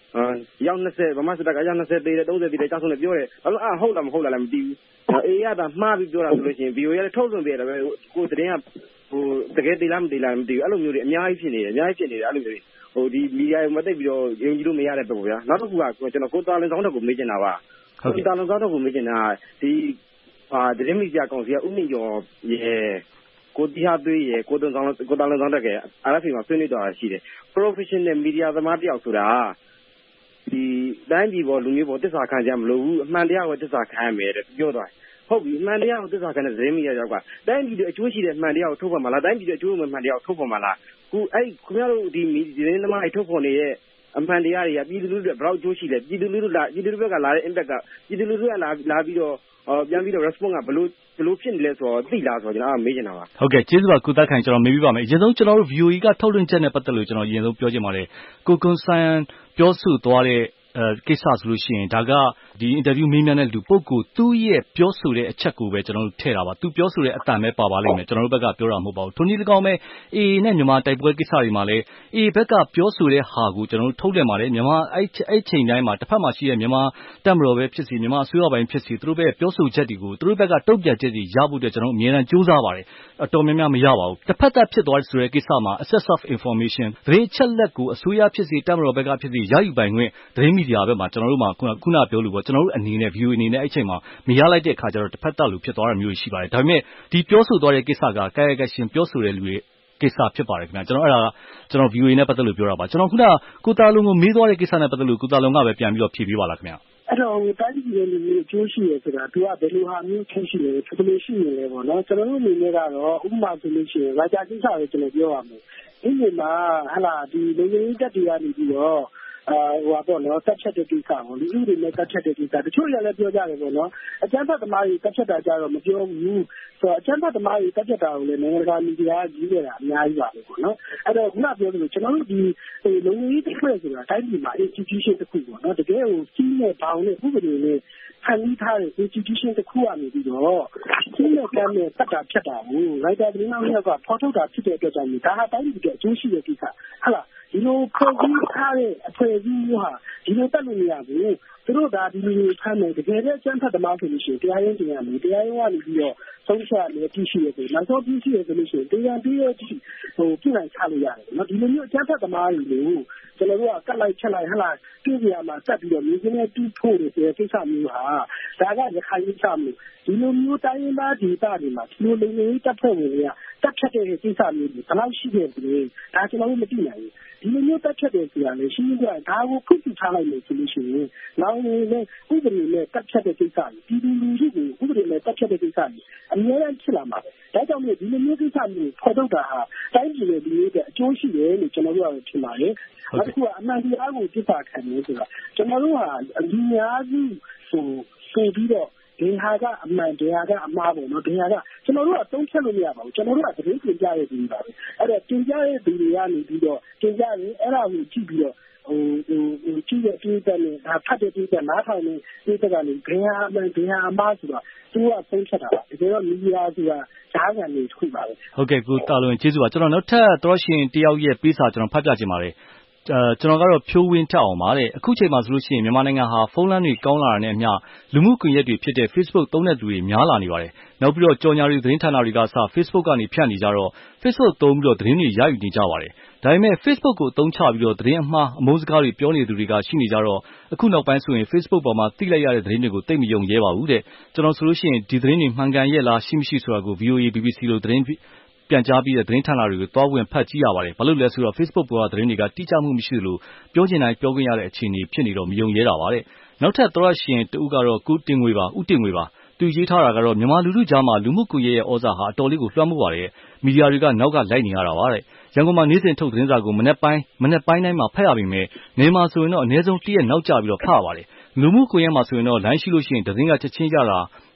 ရောက်20ဗမာစစ်တပ်ကရောက်20သေးတယ်30သေးတယ်ကြောက်ဆုံးလည်းပြောတယ်ဘာလို့ဟုတ်လားမဟုတ်လားလည်းမသိဘူးအေးရတာမှားပြီးပြောတာဆိုလို့ရှိရင် VOA လည်းထုတ်လွှင့်ပေးတယ်ပဲကိုသတင်းကတကယ်သေးလားမသေးလားမသိဘူးအဲ့လိုမျိုးတွေအများကြီးဖြစ်နေတယ်အဲ့လိုမျိုးတွေဒီမီဒီယာကိုမသိပြီးတော့ယုံကြည်လို့မရတဲ့ပုံဗျာနောက်တစ်ခုကကျွန်တော်ကိုတာလန်ဆောင်တက်ကိုမေးချင်တာပါကိုတာလန်ဆောင်တက်ကိုမေးချင်တာဒီသတင်းမီဒီယာကောင်စီကဥမင်ကျော်ရဲ့ကိုတီဟာသွေးရဲ့ကိုတာလန်ဆောင်တက်ကRFAမှာဆွေးနွေးသွားတာရှိတယ် professional media သမားတယောက်ဆိုတာဒီတိုင်းပြည်ပေါ်လူမျိုးပေါ်တစ္ဆာခံကြမလို့ဘူးအမှန်တရားကိုတစ္ဆာခံရမယ်တဲ့ပြောသွားဟုတ်ပြီအမှန်တရားကိုတစ္ဆာခံတဲ့သတင်းမီဒီယာရောက်ကတိုင်းပြည်အကျိုးရှိတဲ့အမှန်တရားကိုထုတ်ဖော်မှာလားတိုင်းပြည်အကျိုးမဲ့အမှန်တရားကိုထုတ်ဖော်မှာလားခုအဲ့ခင်ဗျားတို့ဒီသတင်းသမားတွေထုတ်ဖော်နေတဲ့အမှန်တရားတွေကပြည်သူလူထုတွေဘယ်လောက်အကျိုးရှိလဲပြည်သူလူထုဘက်ကလာတဲ့ impact ကပြည်သူလူထုကလာပြီးတော့ပြန်ပြီးတော့ response ကဘယ်လိုဖြစ်နေလဲဆိုတော့သိလားဆိုတော့ကျွန်တော်မေးချင်တာပါ
ဟုတ်ကဲ့ကျေးဇူးပါကိုသက်ခိုင်ကျွန်တော်မေးပြပါမယ်အရင်ဆုံးကျွန်တော်တို့ VOE ကထုတ်လွှင့်ချက်နဲ့ပတ်သက်လို့ကျွန်တော်အရင်ဆုံးပြောချင်ပါတယ်ကိုကွန်ဆိုင်ပြောဆိုသွားတဲ့ကိစ္စဆိုလို့ရှိရင်ဒါကဒီအင်တာဗျူးမေးမြန်းတဲ့လူပုဂ္ဂိုလ်သူ့ရဲ့ပြောဆိုတဲ့အချက်ကိုပဲကျွန်တော်တို့ထည့်တာပါသူပြောဆိုတဲ့အတန်ပဲပါပါလိမ့်မယ်ကျွန်တော်တို့ဘက်ကပြောတာမဟုတ်ပါဘူးထိုနည်း၎င်းပဲ AA နဲ့မြန်မာတိုက်ပွဲကိစ္စတွေမှာလည်း AA ဘက်ကပြောဆိုတဲ့ဟာကိုကျွန်တော်တို့ထုတ်လွှင့်ပါတယ်မြန်မာအဲ့ချိန်တိုင်းမှာတစ်ဖက်မှာရှိတဲ့မြန်မာတပ်မတော်ပဲဖြစ်စီမြန်မာအစိုးရပိုင်းဖြစ်စီသူတို့ပဲပြောဆိုချက်တွေကိုသူတို့ဘက်ကတုံ့ပြန်ချက်တွေရဖို့အတွက်ကျွန်တော်တို့အများအားကြိုးစားပါတယ်အတော်များများမရပါဘူးတစ်ဖက်သက်ဖြစ်သွားဆိုတဲ့ကိစ္စမှာ access of information သတင်းအချက်လက်ကိုအစိုးရဖြစ်စီတပ်မတော်ဘက်ကဖြစ်စီရယူပိုင်ခွင့်သတင်းမီဒီယာဘက်မှာကျွန်တော်တို့မှာခုနပြောလို့ပေါ့ကျွန်တော်တို့အနေနဲ့ VOE အနေနဲ့အဲ့ချိန်မှာမရလိုက်တဲ့အခါကျတော့တစ်ဖက်သက်လို့ဖြစ်သွားတာမျိုးရှိပါတယ်ဒါပေမဲ့ဒီပြောဆိုသွားတဲ့ကိစ္စကကာယကရှင်ပြောဆိုတဲ့လူတွေကိစ္စဖြစ်ပါတယ်ခင်ဗျာကျွန်တော်အဲ့ဒါကျွန်တော် VOE နဲ့ပတ်သက်လို့ပြောတာပါကျွန်တော်ခုနကိုတာလုံကိုမေးသွားတဲ့ကိစ္စနဲ့ပတ်သက်လို့ကိုတာလုံကပဲပြန်ပြီးတော့ဖြေပေးပါလားခင်ဗျာ
အဲ့တော့တိုင်းပြည်ရဲ့လူမျိုးအကျိုးရှိရဆိုတာသူကဘယ်လိုဟာမျိုးချင်းရှိလဲဘယ်လိုရှိနေလဲပေါ့နော်ကျွန်တော်တို့အနေနဲ့ကတော့ဥပမာဆိုလို့ရှိရင်ရာဂျာကိစ္စကိုကျွန်တော်ပြောရမယ်ဒီနေ့မှာဟလာဒီလူမျိုးတက်တွေကနေပြီးတော့ပေါ့နော်တက်ချက်တဲ့ကိစ္စပေါ့လူဦးတွေနဲ့တက်ချက်တဲ့ကိစ္စတချို့ရလည်းပြောကြတယ်ပေါ့နော်အကျန်းဖတ်သမားတွေတက်ချက်တာကြတော့မပြောဘူးဆိုတော့အကျန်းဖတ်သမားတွေတက်ချက်တာကိုလည်းနိုင်ငံတကာမီဒီယာကြီးနေတာအများကြီးပါပဲပေါ့နော်အဲ့တော့ခုနပြောသလိုကျွန်တော်တို့ဒီလူမျိုးတစ်ဖွဲ့ဆိုတာတိုင်းပြည်မှာ institution တစ်ခုပေါ့နော်တကယ်ကိုကြီးနဲ့ဘောင်နဲ့ဥပဒေနဲ့ဖန်တီးထားတဲ့ institution တစ်ခုကနေပြီးတော့ကြီးနဲ့ကမ်းနဲ့တက်တာဖြတ်တာကို writer သတင်းနောက်ရောက်ကဖော်ထုတ်တာဖြစ်တဲ့အတွက်ကြောင့်ဒါဟာတိုင်းပြည်ရဲ့အကျိုးရှိတဲ့ကိစ္စဟုတ်လားဒီလိုဖွဲ့စည်းထားတဲ့အဖွဲ့အစည်းမျိုးဟာဒီလိုတက်လို့မရဘူးသူတို့ဒါဒီလိုဖမ်းမယ်တကယ်လည်းစမ်းဖတ်သမားဆိုလို့ရှိရင်တရားရင်တင်ရမယ်တရားရင်ကနေပြီးတော့ဆုံးဖြတ်မယ်ပြည်ရှိရဆိုနောက်ဆုံးပြည်ရှိရဆိုလို့ရှိရင်တရားပြီးတော့ပြည်နိုင်ချလို့ရတယ်နော်ဒီလိုမျိုးစမ်းဖတ်သမားတွေလို့ကျွန်တော်တို့ကကတ်လိုက်ချက်လိုက်ဟလာပြည်စရာမှာတက်ပြီးတော့မြင်းနဲ့တူးဖို့တဲ့ကိစ္စမျိုးဟာဒါကရခိုင်ကိစ္စမျိုးဒီလိုမျိုးတိုင်းရင်းသားဒေသတွေမှာဒီလိုလူမျိုးတက်ဖွဲ့ဝင်တွေကတက်ဖြတ်တဲ့ကိစ္စမျိုးတွေဘယ်လောက်ရှိတယ်ဆိုရင်ဒါကျွန်တော်တို့မသိနိုင်ဘူးဒီလိုမျိုးတက်ဖြတ်တယ်ဆိုတာလေရှင်းရှင်းပြောရင်ဒါကိုခုခုထားလိုက်လို့ဆိုလို့ရှိရင်နောက်နေနဲ့ဥပဒေနဲ့တက်ဖြတ်တဲ့ကိစ္စတွေဒီလူလူကြီးကိုဥပဒေနဲ့တက်ဖြတ်တဲ့ကိစ္စတွေအများကြီးဖြစ်လာမှာပဲဒါကြောင့်မို့ဒီလိုမျိုးကိစ္စမျိုးဖော်ထုတ်တာဟာတိုင်းပြည်ရဲ့ဒီလိုတဲ့အကျိုးရှိတယ်လို့ကျွန်တော်တို့ကထင်ပါတယ်နောက်တစ်ခုကအမှန်တရားကိုပြသခံနေဆိုတာကျွန်တော်တို့ဟာအများကြီးဆိုပြီးတော့ဒီဟာကအမှန်တရားကအမှားပေါ့နော်ဒီဟာကကျွန်တော်တို့ကသုံးဖြတ်လို့မရပါဘူးကျွန်တော်တို့ကသတင်းပြင်ကြရတဲ့သူတွေပါပဲအဲ့တော့ပြင်ကြတဲ့သူတွေကနေပြီးတော့ပြင်ကြရင်အဲ့ဒါကိုကြည့်ပြီးတော့ကြည့်တဲ့ဒီတဲ့နဲ့ဒါဖတ်တဲ့ဒီတဲ့နားထောင်နေဒီတဲ့ကနေဘယ်ဟာအမှန်ဘယ်ဟာအမှားဆိုတာသူကသုံးဖြတ်တာပါဒီတော့မီဒီယာဆိုတာဈာခံနေထုပါပဲ
ဟုတ်ကဲ့ကိုတာလွန်ကျေးဇူးပါကျွန်တော်နောက်ထပ်တော့ရှင်တယောက်ရဲ့ပေးစာကျွန်တော်ဖတ်ပြချင်ပါတယ်ကျွန်တော်ကတော့ဖြိုးဝင်းထက်အောင်ပါတဲ့အခုချိန်မှာဆိုလို့ရှိရင်မြန်မာနိုင်ငံဟာဖုန်းလမ်းတွေကောင်းလာတာနဲ့အမျှလူမှုကွန်ရက်တွေဖြစ်တဲ့ Facebook သုံးတဲ့လူတွေများလာနေပါတယ်နောက်ပြီးတော့ကြော်ညာတွေသတင်းဌာနတွေကစ Facebook ကနေဖြန့်နေကြတော့ Facebook သုံးပြီးတော့သတင်းတွေရယူနေကြပါတယ်ဒါပေမဲ့ Facebook ကိုအသုံးချပြီးတော့သတင်းအမှားအမုန်းစကားတွေပြောနေသူတွေကရှိနေကြတော့အခုနောက်ပိုင်းဆိုရင် Facebook ပေါ်မှာသိလိုက်ရတဲ့သတင်းတွေကိုသိမယုံရဲပါဘူးတဲ့ကျွန်တော်ဆိုလို့ရှိရင်ဒီသတင်းတွေမှန်ကန်ရဲ့လားရှိမရှိဆိုတာကို VOA BBC လို့သတင်းပြန်ကြားပြီးတဲ့သတင်းဌာနတွေကိုတွားဝင်ဖတ်ကြည့်ရပါတယ်ဘာလို့လဲဆိုတော့ Facebook ပေါ်ကသတင်းတွေကတိကျမှုမရှိသလိုပြောချင်တိုင်းပြောခွင့်ရတဲ့အခြေအနေဖြစ်နေတော့မယုံရဲတာပါတဲ့နောက်ထပ်သောရရှင်တူကတော့ဦးတင်ငွေပါသူရေးထားတာကတော့မြန်မာလူထုကြားမှာလူမှုကွန်ရက်ရဲ့ဩဇာဟာအတော်လေးကိုလွှမ်းမိုးပါတယ်မီဒီယာတွေကနောက်ကလိုက်နေရတာပါတဲ့ရန်ကုန်မှာနေ့စဉ်ထုတ်သတင်းစာကိုမနေ့ပိုင်းတိုင်းမှာဖတ်ရပေမဲ့နေမှာဆိုရင်တော့အနည်းဆုံးတစ်ရက်နောက်ကျပြီးတော့ဖတ်ရပါတယ်လူမှုကွန်ရက်မှာဆိုရင်တော့လိုင်းရှိလို့ရှိရင်သတင်းကချက်ချင်းရတာ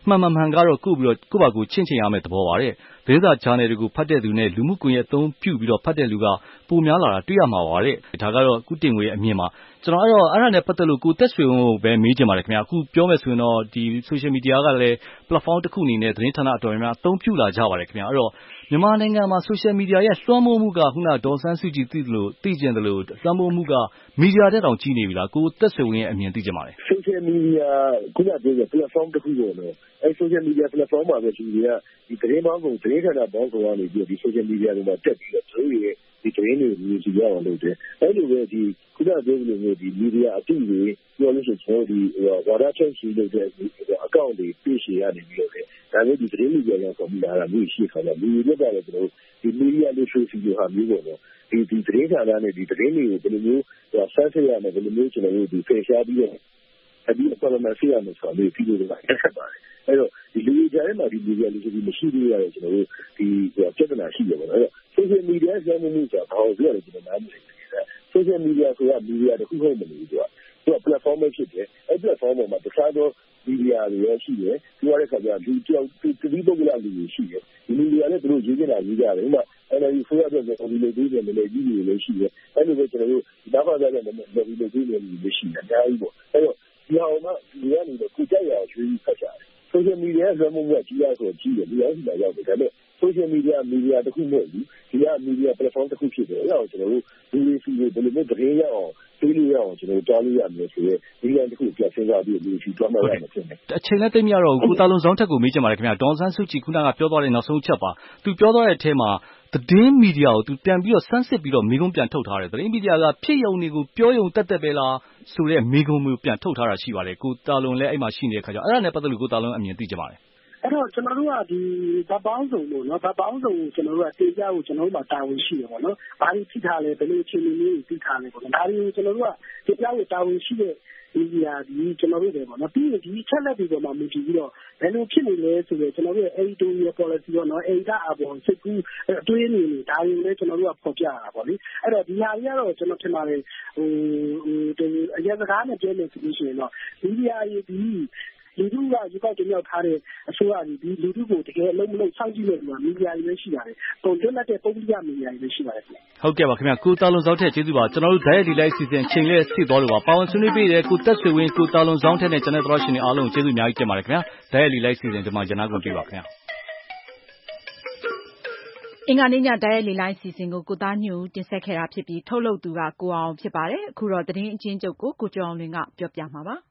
မှန်ကတော့ကိုယ့်ဘာကိုချင့်ရမယ့်သဘောပါတဲ့သတင်းစာဂျာနယ်တွေကိုဖတ်တဲ့သူနဲ့လူမှုကွန်ရက်အသုံးပြုပြီးတော့ဖတ်တဲ့လူကပိုများလာတာတွေ့ရမှာပါတဲ့ဒါကတော့ကုတင်ငွေအမြင်ပါကျွန်တော်အဲ့ဒါနဲ့ပတ်သက်လို့ကိုသက်ဆွေဝင်းကိုပဲမေးချင်ပါတယ်ခင်ဗျာအခုပြောမယ်ဆိုရင်တော့ဒီ social media ကလည်း platform တစ်ခုအနေနဲ့သတင်းဌာနအတော်များများအသုံးပြုလာကြပါတယ်ခင်ဗျာအဲ့တော့မြန်မာနိုင်ငံမှာ social media ရဲ့လွှမ်းမိုးမှုကခုနဒေါ်ဆန်းစုကြည်သိကျင်တယ်လို့လွှမ်းမိုးမှုကမီဒီယာတဲ့တောင်ကြီးနေပြီလားကိုသက်ဆွေဝင်းရဲ့အမြင်သိချင်ပါတယ်
social media ခုနပြောတဲ့ platform တစ်ခုပေါ့နော်အဲ social media platform မှာပဲသူတွေကဒီသတင်းပေါင်းကုန်သတင်းဌာနပေါင်းကုန်ကနေပြီးဒီ social media တွေမှာတက်ပြီးတော့သူတို့ရဲ့ဒီသတင်းတွေမြင်ကြည့်ရအောင်လုပ်တယ်အဲ့လိုပဲဒီခုနပြောလို့မျိုးဒီ media အတိတွေပြောလို့ဆိုကျွန်တော်ဒီဝါဒချုပ်ရှိလို့တဲ့ account တွေပြည့်ရှည်ရနေပြီးတော့လေဒါမျိုးဒီသတင်း media ရောက်ကုန်လာတာမျိုးရှိခါတယ်ဒီလိုကလည်းကျွန်တော်ဒီ media literacy ကိုဟာမျိုးပေါ့နော်ဒီသတင်းဌာနနဲ့ဒီသတင်းတွေကိုဘယ်လိုမျိုးဆန်းစစ်ရမယ်ဘယ်လိုမျိုးကျွန်တော်တို့ဒီ fair ပြီးတော့အဒီပေါ်မှာဆီရမယ်ဆိုတော့ဒီလိုတွေကဆက်ပါတယ်အဲ့တော့ဒီလူတွေကြားထဲမှာဒီ media literacy မရှိသေးရတော့ကျွန်တော်တို့ဒီပြဿနာရှိတယ်ပေါ့နော်အဲ့တော့ social media ဇာတ်မှုဆိုတာဘာလို့ပြောလဲကျွန်တော်နားမလည်ဘူး social media ဆိုတာ media တစ်ခုဟုတ်မလို့သူက platform ပဲဖြစ်တယ်အဲ့ platform ပေါ်မှာတခြားသော media တွေရရှိတယ်ပြောရတဲ့ခါကျလူတယောက်တတိပုဂ္ဂလလူတွေရှိတယ်ဒီ media လည်းသူတို့ရေးနေတာရေးကြတယ်ဥပမာအဲ့ဒီဆိုရတဲ့ဒီလိုတွေးတယ်လေကြီးတွေလည်းရှိတယ်အဲ့လိုပဲကျွန်တော်တို့ဒီနောက်ပါကြတဲ့ဒီလိုတွေးတယ်လည်းရှိတယ်အများကြီးပေါ့အဲ့တော့ဒီအောင်မှဒီကနေတော့ကိုကြိုက်ရရွှေဖတ်ကြတယ် social media ဇာတ်မှုကကြီးရဆိုကြီးတယ်ဒီအောင်ရှိတာရောက်တယ်ဒါပေမဲ့ social media တစ်ခုမဟုတ်ဘူးဒီက media platform တစ်ခုဖြစ်တယ်အဲ့ဒါကိုကျွန်တော်တို့ဒီလိုစီဘယ်လိုမျိုးသတင်းရအောင်ပေးလို့ရအောင်ကျွန်တော်ကြားလို့ရမယ်ဆိုရဲဒီလန်တစ်ခုပြစဉ်းစားပြီးဒီစီတွားမှရမယ်ဖြစ်တယ်
အချိန်နဲ့သိမရတော့ကိုတာလွန်ဆောင်ထက်ကိုမေးချင်ပါတယ်ခင်ဗျာဒေါ်ဆန်းစုကြည်ခုနကပြောသွားတဲ့နောက်ဆုံးချက်ပါသူပြောသွားတဲ့အထက်မှာသတင်းမီဒီယာကိုသူပြန်ပြီးတော့စမ်းစစ်ပြီးတော့မိကုံးပြန်ထုတ်ထားတယ်သတင်းမီဒီယာကဖြစ်ယုံတွေကိုပြောယုံတက်ပဲလားဆိုတဲ့မိကုံးမျိုးပြန်ထုတ်ထားတာရှိပါတယ်ကိုတာလွန်လည်းအဲ့မှာရှိနေတဲ့ခါကျတော့အဲ့ဒါနဲ့ပတ်သက်လို့ကိုတာလွန်အမြင်သိချင်ပါတယ်
အဲ့တော့ကျွန်တော်တို့ကဒီဗတ်ပေါင်းစုံလို့เนาะဗတ်ပေါင်းစုံကိုကျွန်တော်တို့ကတင်ပြဖို့ကျွန်တော်တို့မှာတာဝန်ရှိတယ်ပေါ့နော်။ဘာတွေဖြစ်ထားလဲဘယ်လိုအခြေအနေမျိုးတွေသိထားလဲပေါ့နော်။ဒါတွေကိုကျွန်တော်တို့ကတင်ပြဖို့တာဝန်ရှိတဲ့ဒီဒီကျွန်တော်တို့တွေပေါ့နော်ပြီးရင်ဒီချက်လက်တွေပေါ်မှာမူတည်ပြီးတော့ဘယ်လိုဖြစ်နေလဲဆိုတော့ကျွန်တော်တို့ရဲ့ editorial policy ပေါ့နော်အိဒါအပေါ်စိတ်ကူးအတွေးနေနေဒါတွေလည်းကျွန်တော်တို့ကဖော်ပြရတာပေါ့လေအဲ့တော့ဒီဟာတွေကတော့ကျွန်တော်ထင်ပါတယ်အရင်စကားနဲ့ပြောလို့ဆိုလို့ရှိရင်တော့မီဒီယာရေးဒီလူထုကရေကောက်တင်ရောက်ထားတဲ့အစိုးရကြီးဒီလူထုကိုတကယ်အလုံးမလုံးစောင့်ကြည့်နေတယ်မီဒီယာတွေလည်းရှိပါတယ်။ပုံတွက်တဲ့ပုံပြမီဒီယာတွေလည်းရှိပါတယ်ခင်ဗျ
။ဟုတ်ကဲ့ပါခင်ဗျာကိုတာလွန်ဆောင်ထက်ကျေးဇူးပါကျွန်တော်တို့ဓာတ်ရိုက်ဒီလိုက်စီစဉ်ချိန်လေးစစ်သွားလို့ပါပါဝင်ဆွေးနွေးပေးတဲ့ကိုသက်ဆွေဝင်းကိုတာလွန်ဆောင်ထက်နဲ့ကျွန်တော်တို့ရှင်တွေအားလုံးကျေးဇူးအများကြီးတင်ပါတယ်ခင်ဗျာဓာတ်ရိုက်ဒီလိုက်စီစဉ်ဒီမှာကျွန်တော်တို့တွေ့ပါခင်ဗျာ
အင်္ဂါနေ့ညဓာတ်ရိုက်လေလိုင်းစီစဉ်ကိုသားညွန့်တင်ဆက်ခဲ့တာဖြစ်ပြီးထုတ်လုပ်သူကကိုအောင်ဖြစ်ပါတယ်အခုတော့သတင်းအချင်းချုပ်ကိုကျော်အောင်လွင်ကပြောပြမှာပါ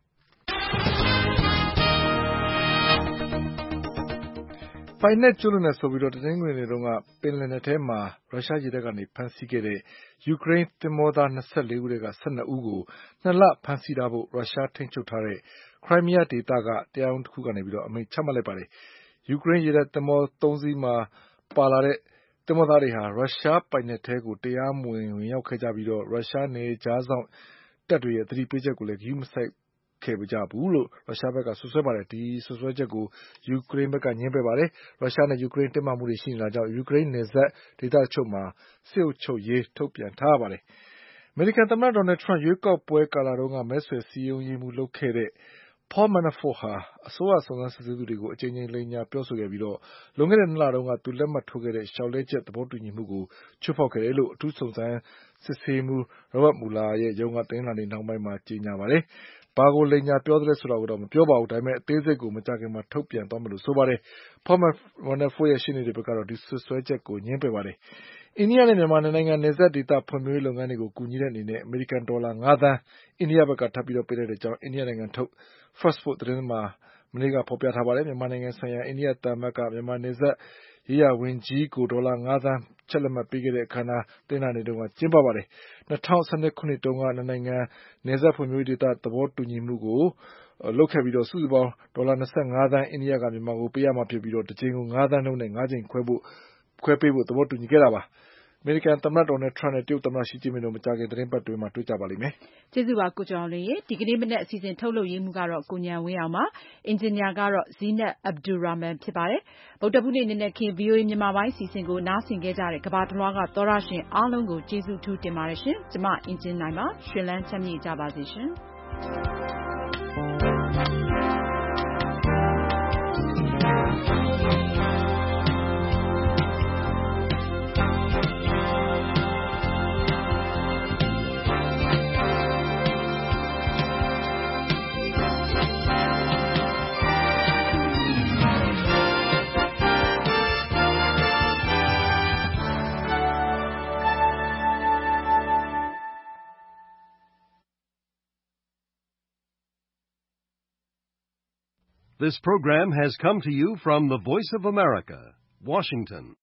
ပိုင်နက်ကျွလွန်နေဆိုပြီးတော့တနင်္ဂနွေနေ့တုန်းကပင်လယ်နယ်ထဲမှာရုရှားရေတပ်ကနေဖမ်းဆီးခဲ့တဲ့ယူကရိန်းသင်္ဘောသား24ဦးထဲက12ဦးကို2လဖမ်းဆီးထားဖို့ရုရှားထိန်းချုပ်ထားတဲ့ခရိုင်းမီးယားဒေသကတရားရုံးတစ်ခုကနေပြီးတော့အမိန့်ချမှတ်လိုက်ပါတယ်။ယူကရိန်းရေတပ်သင်္ဘော3စီးမှာပါလာတဲ့သင်္ဘောသားတွေဟာရုရှားပိုင်နက်ထဲကိုတရားမဝင်ဝင်ရောက်ခဲ့ကြပြီးတော့ရုရှားနေကြားဆောင်တပ်တွေရဲ့သတိပေးချက်ကိုလည်းဂရုမစိုက်ခဲ့ကြဘူးလို့ရုရှားဘက်ကဆွဆွဲပါတယ်ဒီဆွဆွဲချက်ကိုယူကရိန်းဘက်ကညှင်းပယ်ပါတယ်ရုရှားနဲ့ယူကရိန်းတင်းမာမှုတွေရှိနေတာကြောင့်ယူကရိန်းနယ်စပ်ဒေသတချို့မှာစစ်အုပ်ချုပ်ရေးထုတ်ပြန်ထားပါတယ်အမေရိကန်သမ္မတဒေါ်နယ်ထရန့်ရွေးကောက်ပွဲကာလတုန်းကမဲဆွယ်စည်းရုံးရေးမှုလုပ်ခဲ့တဲ့Paul Manafort ဟာအစိုးရစုံစမ်းစစ်ဆေးသူတွေကိုအကြိမ်ကြိမ်လိမ်ညာပြောဆိုခဲ့ပြီးတော့လွန်ခဲ့တဲ့2လတုန်းကသူလက်မှတ်ထိုးခဲ့တဲ့ရှောက်လဲချက်သဘောတူညီမှုကိုချိုးဖောက်ခဲ့တယ်လို့အထူးစုံစမ်းစစ်ဆေးမှု Robert Mueller ရဲ့ရုံးကတင်းလာနေနောက်ပိုင်းမှာကြေညာပါတယ်။ဘာကိုလိမ်ညာပြောသလဲဆိုတာကိုတော့မပြောပါဘူး။ဒါပေမဲ့အသေးစိတ်ကိုမကြခင်မှာထုတ်ပြန်သွားမယ်လို့ဆိုပါတယ်။ Paul Manafort ရဲ့ရှင်းနေတဲ့ဘက်ကတော့ဒီဆွဆွဲချက်ကိုညှင်းပယ်ပါတယ်။အိန္ဒိယနဲ့မြန်မာနိုင်ငံနယ်စပ်ဒေသဖွံ့ဖြိုးရေးလုပ်ငန်းတွေကိုကူညီတဲ့အနေနဲ့အမေရိကန်ဒေါ်လာ9သန်းအိန္ဒိယဘက်ကထပ်ပြီးတော့ပေးတဲ့အကြောင်းအိန္ဒိယနိုင်ငံထုတ် First Post သတင်းမှာမနေ့ကဖော်ပြထားပါတယ်မြန်မာနိုင်ငံဆိုင်ရာအိန္ဒိယတမန်ကမြန်မာနယ်စပ်ရေးရဝန်ကြီးကိုဒေါ်လာ9သန်းချက်လက်မှတ်ပေးခဲ့တဲ့အခမ်းအနားတင်လာနေတုန်းကကျင်းပပါတယ်2012ခုနှစ်တုန်းကနိုင်ငံနယ်စပ်ဖွံ့ဖြိုးရေးဒေသသဘောတူညီမှုကိုလုပ်ခဲ့ပြီးတော့စုစုပေါင်းဒေါ်လာ25သန်းအိန္ဒိယကမြန်မာကိုပေးရမှာဖြစ်ပြီးတော့တစ်ကြိမ်ကို9သန်းနှုန်းနဲ့9ကြိမ်ခွဲပေးဖို့သဘောတူညီခဲ့တာပါအမေရိကန်သမ္မတဒေါ်နယ်ထရန့်နဲ့တရုတ်သမ္မတရှီကျင်းပင်တို့မကြာခင်သတင်းပတ်တွေမှာတွေ့ကြပါလိမ့်မယ်
။ကျေးဇူးပါကိုကျော်အောင်လွင်ရေဒီကနေ့မနေ့အစီအစဉ်ထုတ်လုပ်ရေးမှုကတော့ကိုဉာဏ်ဝင်းအောင်ပါ။အင်ဂျင်နီယာကတော့ဇီနတ်အဗ်ဒူရာမန်ဖြစ်ပါတယ်။ဗုဒ္ဓဘူးနေ့နေ့နဲ့ခင် VOA မြန်မာပိုင်းအစီအစဉ်ကိုနားဆင်ခဲ့ကြတဲ့ကမ္ဘာတလွှားကသောရရှင်အားလုံးကိုကျေးဇူးထူးတင်ပါတယ်ရှင်။ကျွန်မအင်ဂျင်နိုင်ပါရှင်လန်းချမ်းမြေ့ကြပါစေရှင်။
This program has come to you from the Voice of America, Washington.